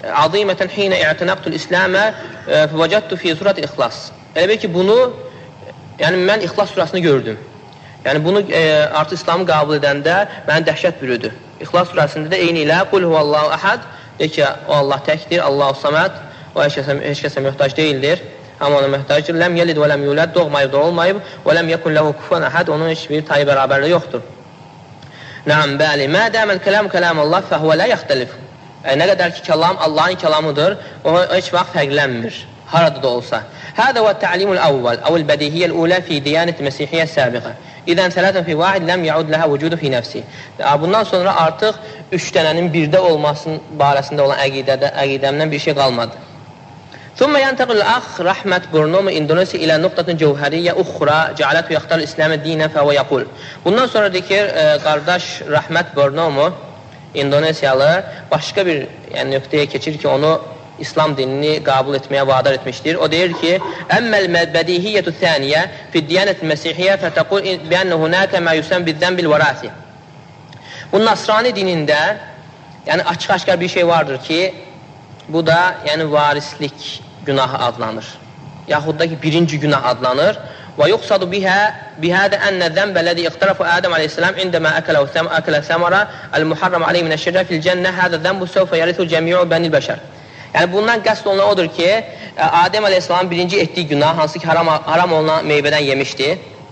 azimətən hinə i'tinaqtul İslamə vəcədtu fi surət İxlas. Elə bil ki, bunu, yəni mən İxlas surəsini gördüm. Yəni bunu artıq İslamı qəbul edəndə mənə dəhşət bürüdü. İxlas surəsində də eyni ilə Qul huvallahu əhəd, deyir ki, o Allah təkdir, Allahu saməd, o heç kəsə möhtac deyildir, amma ona möhtacdır. Ləm yelid və ləm yuləd, doğmayıb, doğulmayıb, və ləm yekun ləhu kufuvan əhəd, onun heç bir tayı bərabərliyi yoxdur. Nəm, bəli, mədəməl kəlam kəlamullah fəhvə lə yaxtəlif. Nə qədər ki, kəlam Allahın kəlamıdır, o heç vaxt fərqlənmir, harada da olsa. Hədə və tə'limul əvvəl, əvvəl bədihiyyəl ulə fi diyanət məsihiyyə səbiqə. İdən sələtən fi vahid ləm yaud ləhə vücudu fi nəfsi. Bundan sonra artıq 3 dənənin birdə olmasının barəsində olan əqidəmdən bir şey qalmadı. ثم ينتقل الأخ رحمة برنوم إندونيسي إلى نقطة جوهرية أخرى جعلته يختار الإسلام الدين فهو يقول. Bundan sonra deyir qardaş Rahmet Bornomu İndonesiyalı başqa bir nöqtəyə keçir ki, onu İslam dinini qəbul etməyə vadar etmişdir. O deyir ki, əmməl bədihiyyətü thəniyyə fid-diyanətil məsihiyyə fətəqul bi'ənə hunəkə mə yüsən bizzənbil vərəsi. Bu Nasrani dinində yəni açıq-aşkar bir şey vardır ki, bu da yəni varislik günahı adlanır. Yaxud da ki, birinci günah adlanır. Və yuqsadu bihədə ənə zəmbələdi iqtarafu Ədəm aleyhissalam indəmə əkələ səmara əl-muharram aleyhi minəşşirrə fil-cənnə hədə zəmbu səvfə yərithul cəmiyu bənil bəşər. Yəni, bundan qəsd olunan odur ki, Adəm aleyhissalam birinci etdiyi günah, hansı ki, haram olunan meyvədən yemişdi.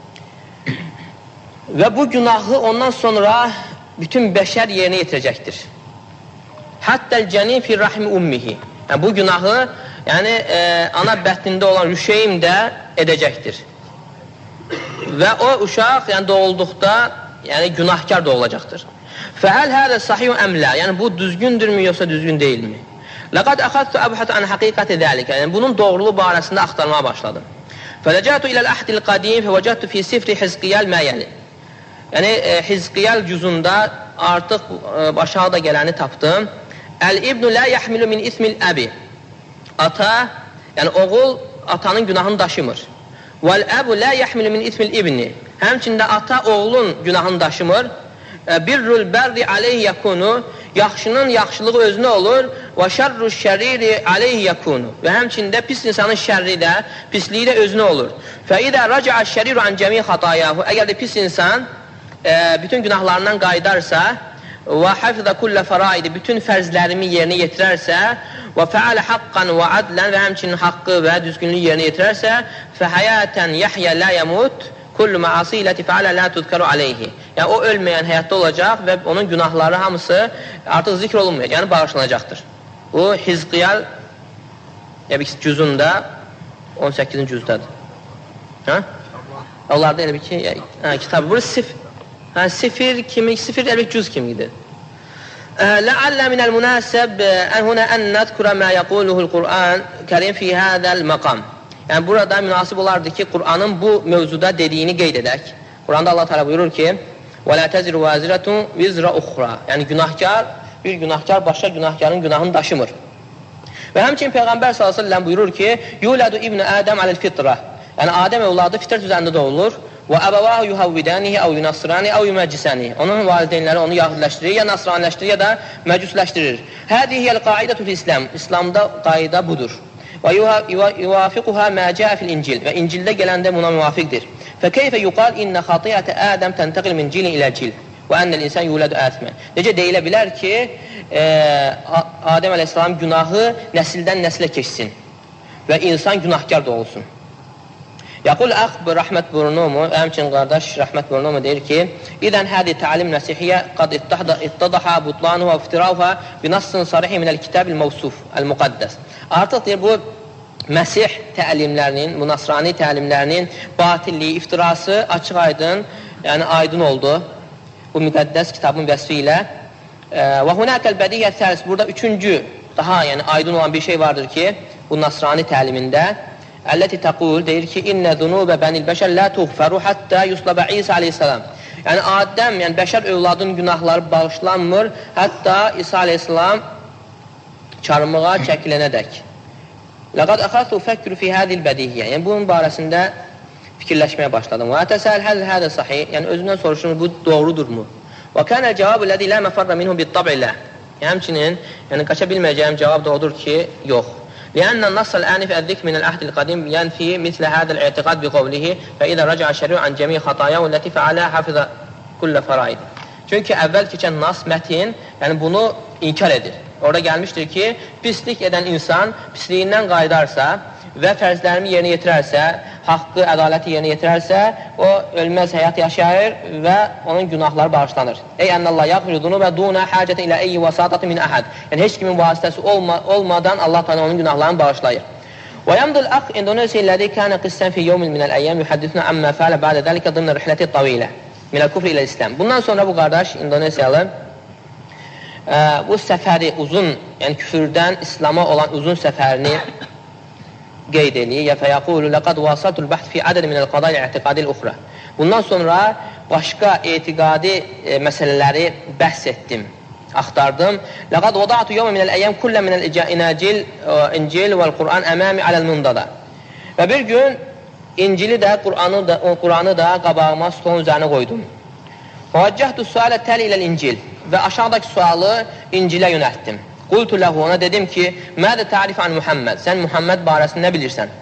Və bu günahı ondan sonra bütün bəşər yerinə yetirəcəkdir. Həttəl cənin fi rahmi ummihi. Yəni, bu günahı yəni, ana bətnində olan rüşeym də edəcəkdir. Və o uşaq yəni, doğulduqda yəni, günahkar doğulacaqdır. Fəhəl hədə sahiyun əmlə. Yəni, bu düzgündürmü, yoxsa düzgün deyilmi? Ləqəd əxədtu əbhətü ən həqiqəti dəlikə. Yəni, bunun doğruluğu barəsində axtarmaya başladım. Fələcətü iləl əhdil qadim fəvəcətü fi sifri Hizqiyəl məyəli. Yəni, Hizqiyəl cüzunda artıq aşağıda gələni tapdım. Əl-ibnu lə yəhmilu min ismil əbi. Ata, yəni oğul atanın günahını daşımır. Vəl-əbu lə yəhmilu min ismil ibni. Həmçində ata oğlun günahını daşımır. Birrul bərri aleyhi yakunu. Yaxşının yaxşılığı özünə olur. Və şərru şəriri aleyhi yakunu. Və həmçində pis insanın şərri də, pisliyi də özünə olur. Fəidə rəca'a şəriru an cəmi xatayahu. Əgər də pis insan bütün günahlarından qaydarsa və hafizə kullə fəraidi, bütün fərzlərimi yerinə yetirərsə və fəalə haqqan və adlən və həmçinin haqqı və düzgünlüyü yerinə yetirərsə fəhəyətən yəhyə lə yəmut kullu məasiləti fəalə lə tudkaru aleyhi. Yəni, o ölməyən həyatda olacaq və onun günahları hamısı artıq zikr olunmayacaq, yəni bağışlanacaqdır. Bu, Hizqiyal cüzunda 18-ci cüzdədir. Onlarda elə bir ki, kitabı. Burası sifir kimi, sifir elə bir cüz kimidir. Ləallə minəl münasəb huna ən nədkura mə yəquluhul Qur'an kərim fi hədəl məqam. Yəni, burada münasib olardı ki, Qur'anın bu mövzuda dediyini qeyd edək. Qur'anda Allah Teala buyurur ki, وَلَا تَزِرُ وَازِرَةٌ وِزْرَ اُخْرَى. Yəni, günahkar, bir günahkar başqa günahkarın günahını daşımır. Və həmçinin Peyğəmbər s.ə.v buyurur ki, يُولَدُ İbn Ədəm aləl-fitrə. Yəni, Adəm övladı fitrət üzərində doğulur. وَأَبَوَاهُ يُهَوِّدَانِهِ اَوْ يُنَصْرَانِهِ اَوْ يُمَجِّسَانِهِ. Onun valideynləri onu yahudiləşdirir, ya nasraniləşdirir, ya da məcusləşdirir. Hədihiyəl qaidətü fil-İslam. İslamda qayda budur. وَيُوَافِقُهَا مَا جَاءَ فِي الْإِنْجِلِ. Və İncildə gələndə buna müvafiqdir. فَكَيْفَ يُقَالْ إِنَّ خَطِيَةَ آدَمْ تَنْتَقِلْ مِنْ جِلٍ إِلَى جِلٍ وَأَنَّ الْإِنسَانَ يُولَدُ آثِمًا. Necə deyilə bilər ki, Adəm əleyhissalam günahı nəsildən nəslə keçsin və insan günahkar da olsun. Yaqul əx Rəhmət Burnumu, həmçinin qardaş Rəhmət Burnumu deyir ki, İdən hədi təlim məsihiyyə qad ittadaha butlanuhu və iftirauha binasın sarihi minəl kitab-ül mevsuf, əl-müqaddəs. Artıq deyir, bu Məsih təlimlərinin, bu Nasrani təlimlərinin batilliyi, iftirası açıq aydın, yəni aydın oldu bu müqəddəs kitabın vəsfi ilə. Və hunəkəl bədiyyət səlis, burada üçüncü, daha yəni aydın olan bir şey vardır ki, bu Nasrani təlimində əlləti təqul, deyir ki, İnnə zunubə bənil bəşər lə tuğfəru həttə yuslabə İsa aleyhissalam. Yəni Adəm, yəni bəşər övladının günahları bağışlanmır, hətta İsa aleyhissalam çarmığa çəkilənədək. Ləqad əxəstu fəkkürü fi hədil bədihiyyə. Yəni, bunun barəsində fikirləşməyə başladım. Və ətəsəl hədə sahih. Yəni, özümdən soruşum, bu doğrudurmu? Və kənəl cavabı lədi lə məfarra minhum bit-tab'ilə. Həmçinin, yəni qaça bilməyəcəyim cavab da odur ki, yox. لأن النص الآن في الذكر من العهد القديم ينفي مثل هذا الاعتقاد بقوله فإذا رجع الشريع عن جميع خطاياه التي فعلها حفظ كل فرائض. Çünki əvvəl keçən nas, mətin, yəni bunu inkar edir. Orada gəlmişdir ki, pislik edən insan pisliyindən qayıdarsa və fərzlərimi yerinə yetirərsə, haqqı, ədaləti yerinə yetirərsə, o ölməz həyat yaşayır və onun günahları bağışlanır. Ey ennallah yağfiru zunubə duna hacətə ilə eyyi vasatati min əhəd. Yəni, heç kimin vasitəsi olmadan Allah Teala onun günahlarını bağışlayır. Və yamdul əx İndonesiya illədi kənə qissən fi yevmin minəl əyyəm yuhaddisuna əmmə fəalə bə'də dəlikə dımnə rihləti tavilə minəl kufri ilə İslam. Bundan sonra bu qardaş İndonesiyalı bu səfəri uzun, yəni küfürdən İslama olan uzun səfərini qeyd eləyir. Fəyəqulu ləqad vasatul bəhth fi ədəd minəl qadai i'tiqadil uxra. Bundan sonra başqa etiqadi məsələləri bəhs etdim, axtardım. Ləqad vada'tu yevmə minəl əyyəm kullə minəl İncil vəl Qur'an əməmi aləl mundada. Və bir gün İncili də, Qur'anı da qabağıma stolun üzərinə qoydum. Vəccəhtu sualə təli iləl İncil və aşağıdakı sualı İncilə yönəltdim. Qultu ləhu, ona dedim ki, mədə tərif an Muhammed, sən Muhammed barəsində nə bilirsən?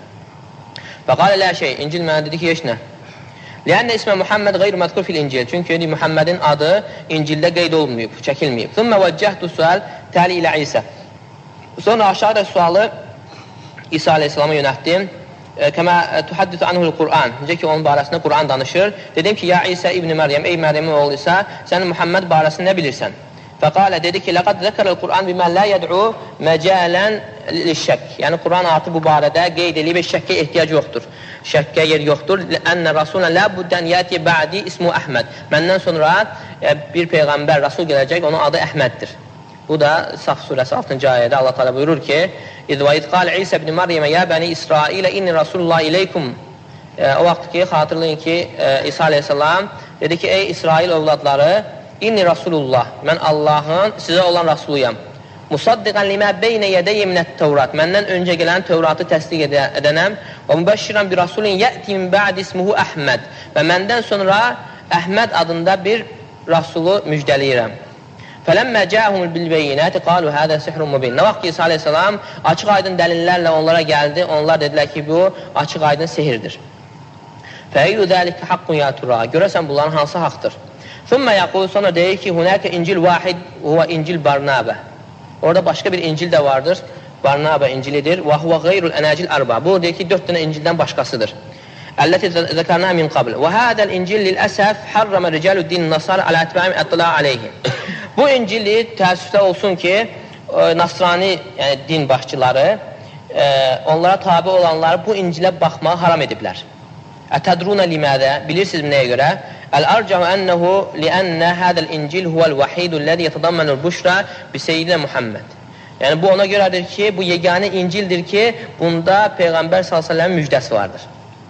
Və qalə lə şey, İncil mənə dedi ki, heç nə. Ləənnə ismə Muhammed qeyr məzkur fil İncil, çünki Muhammedin adı İncildə qeyd olunmayıb, çəkilməyib. Thümmə vəccəhtu sual təli ilə İsə. Sonra aşağıdakı sualı İsa aleyhissalama yönəltdim. Kəmə tuhaddithu anhul Qur'an. Necə ki, onun barəsində Qur'an danışır. Dedim ki, ya İsa ibn Məryəm, ey Məryəmin oğlu İsa, sən Muhammed barəsində nə bilirsən? Fəqalə, dedi ki, ləqad zəkərəl Qur'an bimə lə yəd'u məcələn lişşək. Yəni, Qur'an artı bu barədə qeyd edib, şəkkə ehtiyac yoxdur. Şəkkə yer yoxdur. Lənnə rasulən lə buddən yəti bə'di ismu Əhməd. Məndən sonra bir peyğəmbər, rasul gələcək, onun adı Əhməddir. Bu da Saf surəsi 6-cı ayədə Allah Teala buyurur ki, İzvayid qal İsa ibn Məryəmə ya bəni İsrailə inni rasulullah ileykum. O vaxt ki, xatırlayın ki, İsa aleyhissalam dedi ki, ey İsrail övladları, inni rasulullah, mən Allahın sizə olan rasuluyam. Musaddiqən limə beynə yədəyə minət Tevrat, məndən öncə gələn Tevratı təsdiq edənəm. Və mübəşşirən bir rasulun yəti min bə'd ismuhu Əhməd. Və məndən sonra Əhməd adında bir rasulu müjdəliyirəm. Fələmmə cəhumul bilbeyinəti qalu hədə sihrun mubin. Nə vaxt ki, İsa aleyhissalam açıq aydın dəlillərlə onlara gəldi, onlar dedilər ki, bu açıq aydın sehirdir. Fəyyü dəlikə haqqun yatura. Görəsən bunların hansı haqdır? Thümmə yaqul, sonra deyir ki, hunəkə İncil vahid, huvə İncil Barnabə. Orada başqa bir İncil də vardır, Barnabə İncilidir. Və huvə qeyrul ənəcil arba. Bu deyir ki, 4 dənə İncildən başqasıdır. Əlləti zəkərnə min qabl. Və hədəl İncil lil-əsəf harrəmə ricəlu din nasar alə ətbəim ətla aleyhi. Bu İncili təəssüfdə olsun ki, Nasrani, yəni din başçıları, onlara tabi olanları bu İncilə baxmağı haram ediblər. Ətədruna limədə, bilirsiniz nəyə görə? Əl-arcahu ənəhu liənnə hədəl İncil huvəl vəhidu ləzi yətədəmmənul buşra biseyyidinə Muhammed. Yəni bu ona görədir ki, bu yeganə İncildir ki, bunda Peyğəmbər s.ə.v müjdəsi vardır.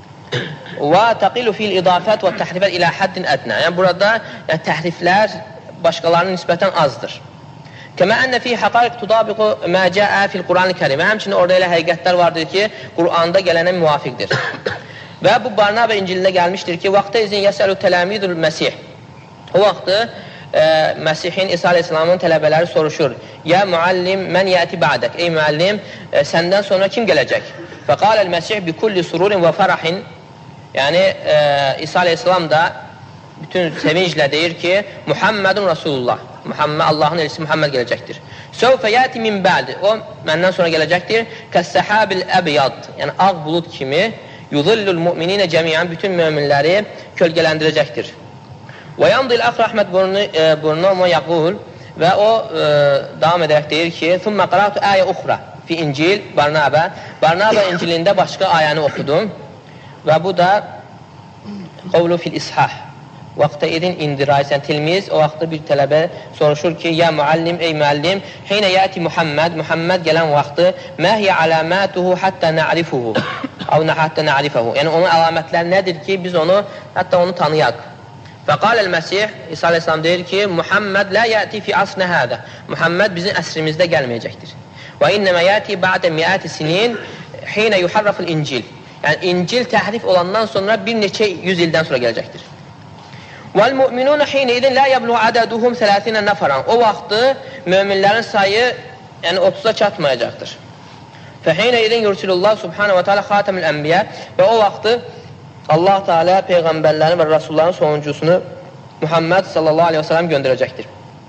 Və təqilu fil idafət və təhrifət ilə həddin ədnə. Yəni burada təhriflər başqalarının nisbətən azdır. Kəmə ənə fi haqaiq tudabiqu mə cəə fil Qur'an-ı Kərim. Həmçinin orada elə həqiqətlər vardır ki, Qur'anda gələnə müvafiqdir. Və bu Barnabə İncilində gəlmişdir ki, vaxtda izin yəsəlu tələmidul Məsih. O vaxtı Məsihin, İsa aleyhissalamın tələbələri soruşur. Ya müəllim, mən yəti ba'dək. Ey müəllim, səndən sonra kim gələcək? Fəqaləl Məsih bi kulli sururin və farahin. Yəni, İsa aleyhissalam da bütün sevinclə deyir ki, Muhammedun Rasulullah. Allahın elçisi Muhammed gələcəkdir. Səvfə yəti min bə'di. O, məndən sonra gələcəkdir. Kəs-səhabil əbiyad. Yəni, ağ bulud kimi yuzillul müminə cəmiyyən bütün möminləri kölgələndirəcəkdir. Və yandil əxr Əhməd Burnomo yaqul və o davam edərək deyir ki, thumma qaratu ayə uxra fi İncil Barnabə. Barnabə İncilində başqa ayəni oxudum və bu da qovlu fil ishah. Vaxta edin indiraysən tilmiz, o vaxtda bir tələbə soruşur ki, ya müəllim, ey müəllim, heynə yəti Muhammed gələn vaxtı, məhiyyə aləmətuhu həttə nə'rifuhu, həttə nə'rifəhu. Yəni, onun əlamətləri nədir ki, biz onu, hətta onu tanıyaq. Fəqaləl Məsih, İsa aleyhissalam deyir ki, Muhammed lə yəti fi asrına hədə. Muhammed bizim əsrimizdə gəlməyəcəkdir. Və innəmə yəti bə'də miəti sinin, heynə yuharraful İncil. Yəni, İncil təhrif olandan sonra bir neçə yüz ildən sonra gələcəkdir. وَالْمُؤْمِنُونَ حِينَئِذٍ لَا يَبْلُغُ عَدَدُهُمْ 30 نَفَرًا. O vaxtı möminlərin sayı 30'a çatmayacaqdır. فَحِينَئِذٍ يُرْسِلُ اللّٰهُ سُبْحَانَهُ وَتَعَالَى خَاتَمُ الْأَنْبِيَا. Və o vaxtı Allah Teala peyğəmbərlərin və rəsulların sonuncusunu Muhammed sallallahu aleyhi ve sellem göndərəcəkdir.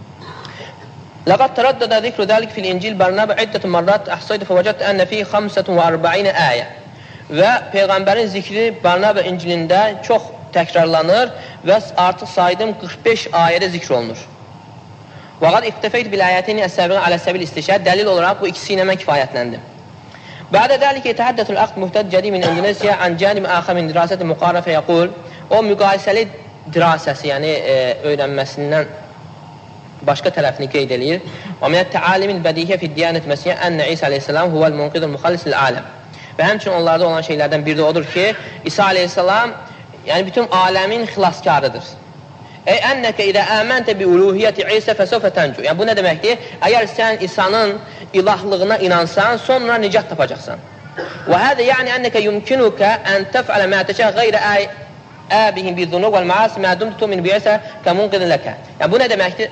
لَقَدْ تَرَدَّدَ ذِكْرُ ذَلِكَ فِي الْإِنْجِيلِ بَرْنَابَ عِدَّةُ مَرَّاتِ أَحْصَيْتُ فَوَجَدْتُ أَنَّ فِيهِ 45 آيَةً. Və peyğəmbərin zikri Barnaba İncilində çox təkrarlanır və artıq saydım 45 ayədə zikr olunur. وَقَدْ اِكْتَفَيْتُ بِالْآيَاتِينِ السَّابِقَةِ عَلَى سَبِيلِ الْإِسْتِشْهَادِ. Dəlil olaraq bu ikisi ilə mən kifayətləndim. بعد ذلك يتحدث الأخ مهتد جديد من إندونيسيا عن جانب آخر من دراسة مقارنة فيقول o müqayisəli dirasəsi, yəni öyrənməsindən başqa tərəfini qeyd edir. Və minət təalimil bədihiyyə fid-diyanət məsiyyə ənə İsa aleyhissalam huvəl munqidul muxallis lil-aləm. Və həmçinin onlarda olan şeylərdən biri də odur ki, İsa aleyhissalam yəni bütün aləmin xilaskarıdır. Ey enneke idə əməntə bi uluhiyyəti İsa fəsəvfə təncu. Yəni bu nə deməkdir? Əgər sən İsa'nın ilahlığına inansan, sonra nicat tapacaqsan. Və hədə yəni enneke yumkinukə ən təfələ mə təşə qeyrə əbihim bi zunub vəl maasi mə dumtu tumin bi İsa kəmunqidin ləkə. Yəni bu nə deməkdir?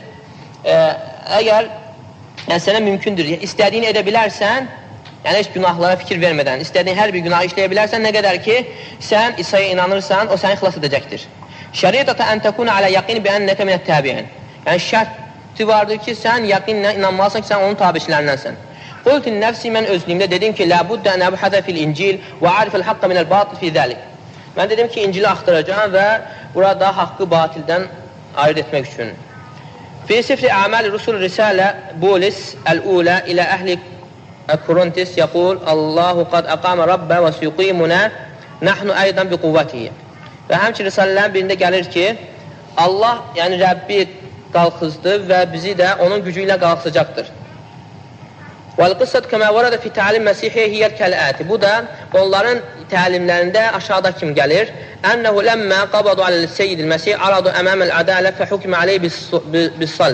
Əgər sənə mümkündür, istədiyini edə bilərsən, yəni heç günahlara fikir vermədən, istədiyin hər bir günah işləyə bilərsən, nə qədər ki, sən İsa'ya inanırsan, o səni xilas edəcəkdir. Şəriətə ən təkuna alə yaqin bi ennəkə minət təbiyin. Yəni şərti vardır ki, sən yaqinlə inanmalısan ki, sən onun tabiçilərindənsən. Qultin nəfsi, mən özlüyümdə dedim ki, lə buddə ən əbhədə fil incil və arifəl haqqa minəl batıl fi zəlik. Mən dedim ki, İncili axtaracağım və burada haqqı batildən ayırt etmək üçün. Fi sifri əməli Rusul Risalə Bolis əl-Ulə ilə əhli Korintis yəqul Allahu qad əqamə Rabbə və suyuqimunə nəhnu əydən bi quvvətiyyə. Və həmçin Risalələrin birində gəlir ki, Allah, yəni Rəbbi qalxızdı və bizi də onun gücü ilə qalxızacaqdır. وَالْقِصَّةُ كَمَا وَرَدَ فِي تَعْلِمْ مَسِيحِيَ هِيَ الْكَلْآتِ. Bu da onların təlimlərində aşağıda kim gəlir? أَنَّهُ لَمَّا قَبَضُوا عَلَى السَّيِّدِ الْمَسِيحِ عَرَضُوا أَمَامَ الْعَدَالَةِ فَحُكِمَ عَلَيْهِ بِالصَّلْبِ.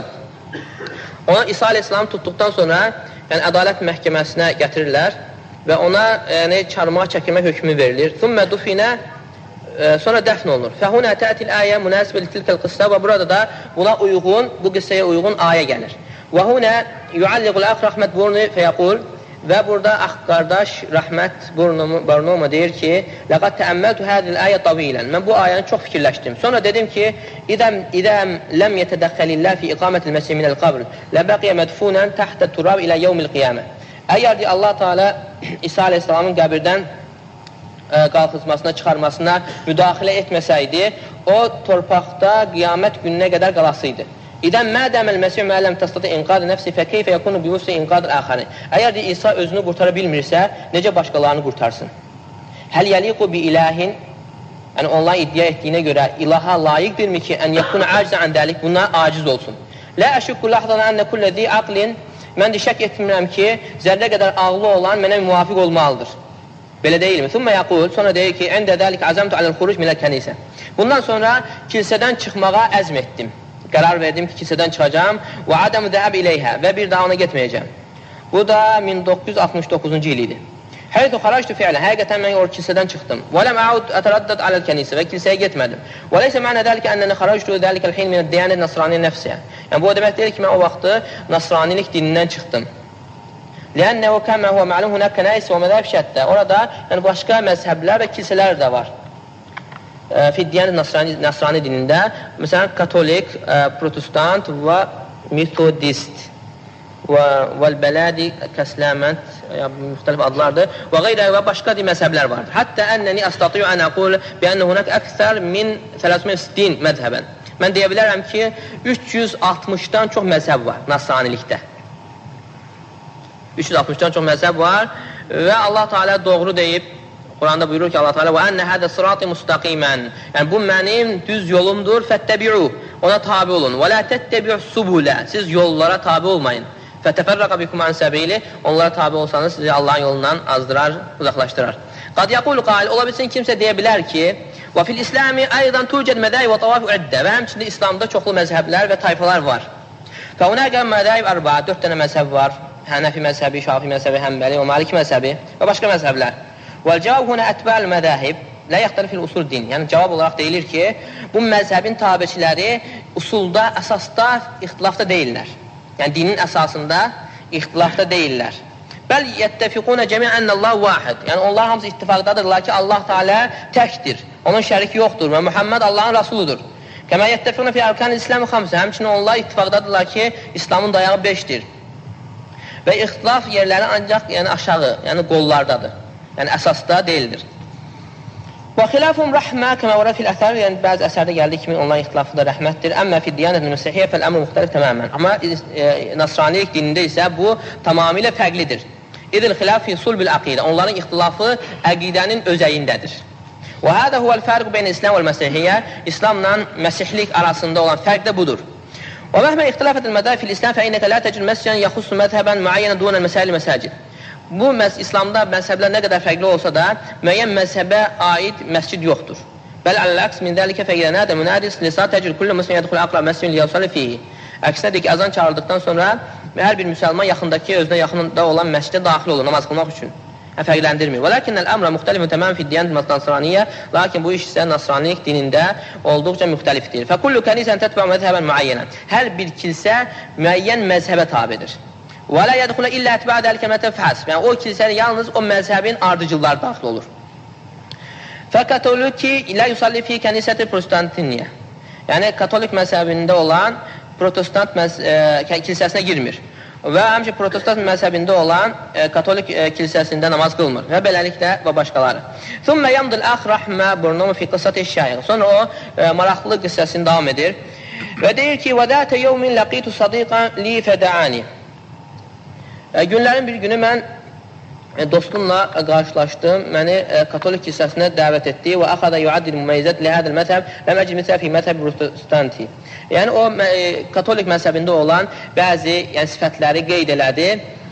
Ona İsa aleyhissalam tutduqdan sonra yəni ədalət məhkəməsinə gətirirlər və ona yəni çarmıha çəkilmək hökmü verilir. ثُمَّ دُفِنَ sonra dəfn olunur. Fəhunə tətil ayə münasibə tilkəl qıssa və burada da buna uyğun, bu qıssaya uyğun ayə gəlir. Və hunə yualliqul əx Rəhmət Burnu fəyəqul və burada ax qardaş Rəhmət Burnu deyir ki, ləqad təəmməltu hədil ayə tavilən. Mən bu ayəni çox fikirləşdim. Sonra dedim ki, İdəm ləm yətədəxəlillah fi iqamətil məsih minəl qabr ləbəqiyə mədfunən təhtə turab ilə yevmil qiyamə. Əgər Allah Teala İsa aleyhissalamın qəbirdən qalxızmasına, çıxarmasına müdaxilə etməsəydi, o torpaqda qiyamət gününə qədər qalasıydı. İdən mədəməl məsih müəlləm təsdatı inqadı nəfsi fəkeyfə yakunu biyusri inqadır əxəri. Əgər İsa özünü qurtara bilmirsə, necə başqalarını qurtarsın? Həl yəliqu bi ilahin, yəni onlar iddia etdiyinə görə ilaha layiqdirmi ki, ən yakunu acizə ən dəlik, bunlar aciz olsun. Lə əşükku lahdana ənə kulləzi aqlin, mən də şək etmirəm ki, zərrə qədər ağlı olan mənə müvafiq olmalıdır. Belə deyilmi? Thumma yaqul, sonra deyir ki, "Əndə dəlik azamtu aləl-xuruc minəl kənisə." Bundan sonra kilsədən çıxmağa əzm etdim. Qərar verdim ki, kilsədən çıxacağam və adamu zəhab iləyhə və bir daha ona getməyəcəm. Bu da 1969-cu il idi. Həyətü xarajtu fi'lə, həqiqətən mən o kilsədən çıxdım. Və ləm əud ətərəddəd aləl-kənisə və kilsəyə getmədim. Və leysə mənə dəlikə ənəni xarajtu dəlikəl-hin minəd diyanət nasrani nəfsiyə. Yəni bu o demək deyil ki, mən o vaxtı nasranilik dinindən çıxdım. Lənnəhu kəmə huvə məlum hunə kənəis və mədəb şəttə. Orada yəni başqa məzhəblər və kilsələr də var. Fiddiyanət nasrani dinində, məsələn, katolik, protestant və metodist və bələdi kəsləmənd, müxtəlif adlardır və qeyrə və başqa məzhəblər vardır. Hətta ənəni əstatiyu ən əqul biyənnə hunək əksər min 360 məzhəbən. Mən deyə bilərəm ki, 360-dan çox məzhəb var nasranilikdə. 360-dan çox məzhəb var və Allah Teala doğru deyib, Quranda buyurur ki, Allah Teala və ənə hədə sıratı müstəqimən. Yəni bu mənim düz yolumdur, fəttəbi'u, ona tabi olun. Və lə təttəbi'u subulə, siz yollara tabi olmayın. Fətəfərrəqə bikum ən səbili, onlara tabi olsanız sizi Allahın yolundan azdırar, uzaqlaşdırar. Qad yaqulu qail, ola bilsin kimsə deyə bilər ki, və fil İsləmi aydan tucəd mədəyi və tavafi əddə və həmçində İslamda çoxlu məzhəblər və tayfalar var. Və ona gələn mədəyi 4 dənə məzhəb var. Hənəfi məzhəbi, Şafi məzhəbi, Həmbəli və Maliki məzhəbi və başqa məzhəblər. Vəl-cavab huna ətbəl mədəhib. lə yaxtəlif fil usul din. Yəni cavab olaraq deyilir ki, bu məzhəbin tabiçiləri usulda, əsasda ixtilafda deyirlər. Yəni dinin əsasında ixtilafda deyirlər. Bəl yəttəfiqunə cəmiən ennəllahu vahid. Yəni onlar hamısı ittifaqdadırlar ki, Allah Teala təkdir. Onun şəriki yoxdur və Muhammed Allahın Rasuludur. Kəmə yəttəfiqunə fi ərkan-ı İslam-ı xamsə. Həmçinin onlar ittifaqdadırlar ki, İslamın dayağı 5-dir. Və ixtilaf yerləri ancaq aşağı, yəni qollardadır. Yəni əsasda deyildir. Və xilafum rəhmə kəmə vərə fil əsər, yəni bəzi əsərdə gəldiyi kimi onların ixtilafı da rəhmətdir. Əmmə fi diyanət nüsihiyyə fəl-əmr müxtəlif təməmən. Amma Nasranilik dinində isə bu tamamilə fərqlidir. İdil xilaf fi sulbil əqidə. Onların ixtilafı əqidənin özəyindədir. Və hədə huvəl fərq beyn İslam və Məsihiyyə. İslamla Məsihlik arasında olan fərq də budur. Və məhmə ixtilafət el-mədəb fil-İslam fə-innəkə lə təcil məscən yaxussu məzhəbən müəyyənə dunəl məsəli məsəcid. Bu İslamda məzhəblər nə qədər fərqli olsa da, müəyyən məzhəbə aid məscid yoxdur. Bəl əl-əqs min dəlikə fə-iyyənədə münədis lisa təcil kullə müslim yədxul əqla məscid liyəvsəli fihi. Əksinədir ki, azan çağırdıqdan sonra hər bir müsəlman yaxındakı, özünə yaxında olan məscidə daxil olur namaz qılmaq üçün. Fərqləndirmir. Və lakin əl-əmrə müxtəlifun təmam fi diyanət nasraniyyə, lakin bu iş isə nasranilik dinində olduqca müxtəlifdir. Fə kullu kənisən tətbə məzhəbən müəyyənə. Hər bir kilsə müəyyən məzhəbə tabidir. Və la yədxulə illə ətbə dəlikə məzhəb fəsb. Yəni o kilsədə yalnız o məzhəbin ardıcıları daxil olur. Fə katoliki ilə yusalli fi kənisəti protestantiniyyə. Yəni katolik məzhəbində olan protestant kilsəsinə girmir. Və həmçə protestant məzhəbində olan katolik kilsəsində namaz qılmır və beləliklə və başqaları. Thumma yamdil əx rəhmə burnumu fi qıssat eşşəyi. Sonra o maraqlı qıssəsini davam edir və deyir ki, və dətə yevmin ləqitu sadiqan li fədəani. Günlərin bir günü mən dostumla qarşılaşdım, məni katolik kilsəsinə dəvət etdi və əxədə yuaddil müməyyizət lihədil məzhəb və məclisə fi məzhəb protestanti. Yəni o katolik məzhəbində olan bəzi sifətləri qeyd elədi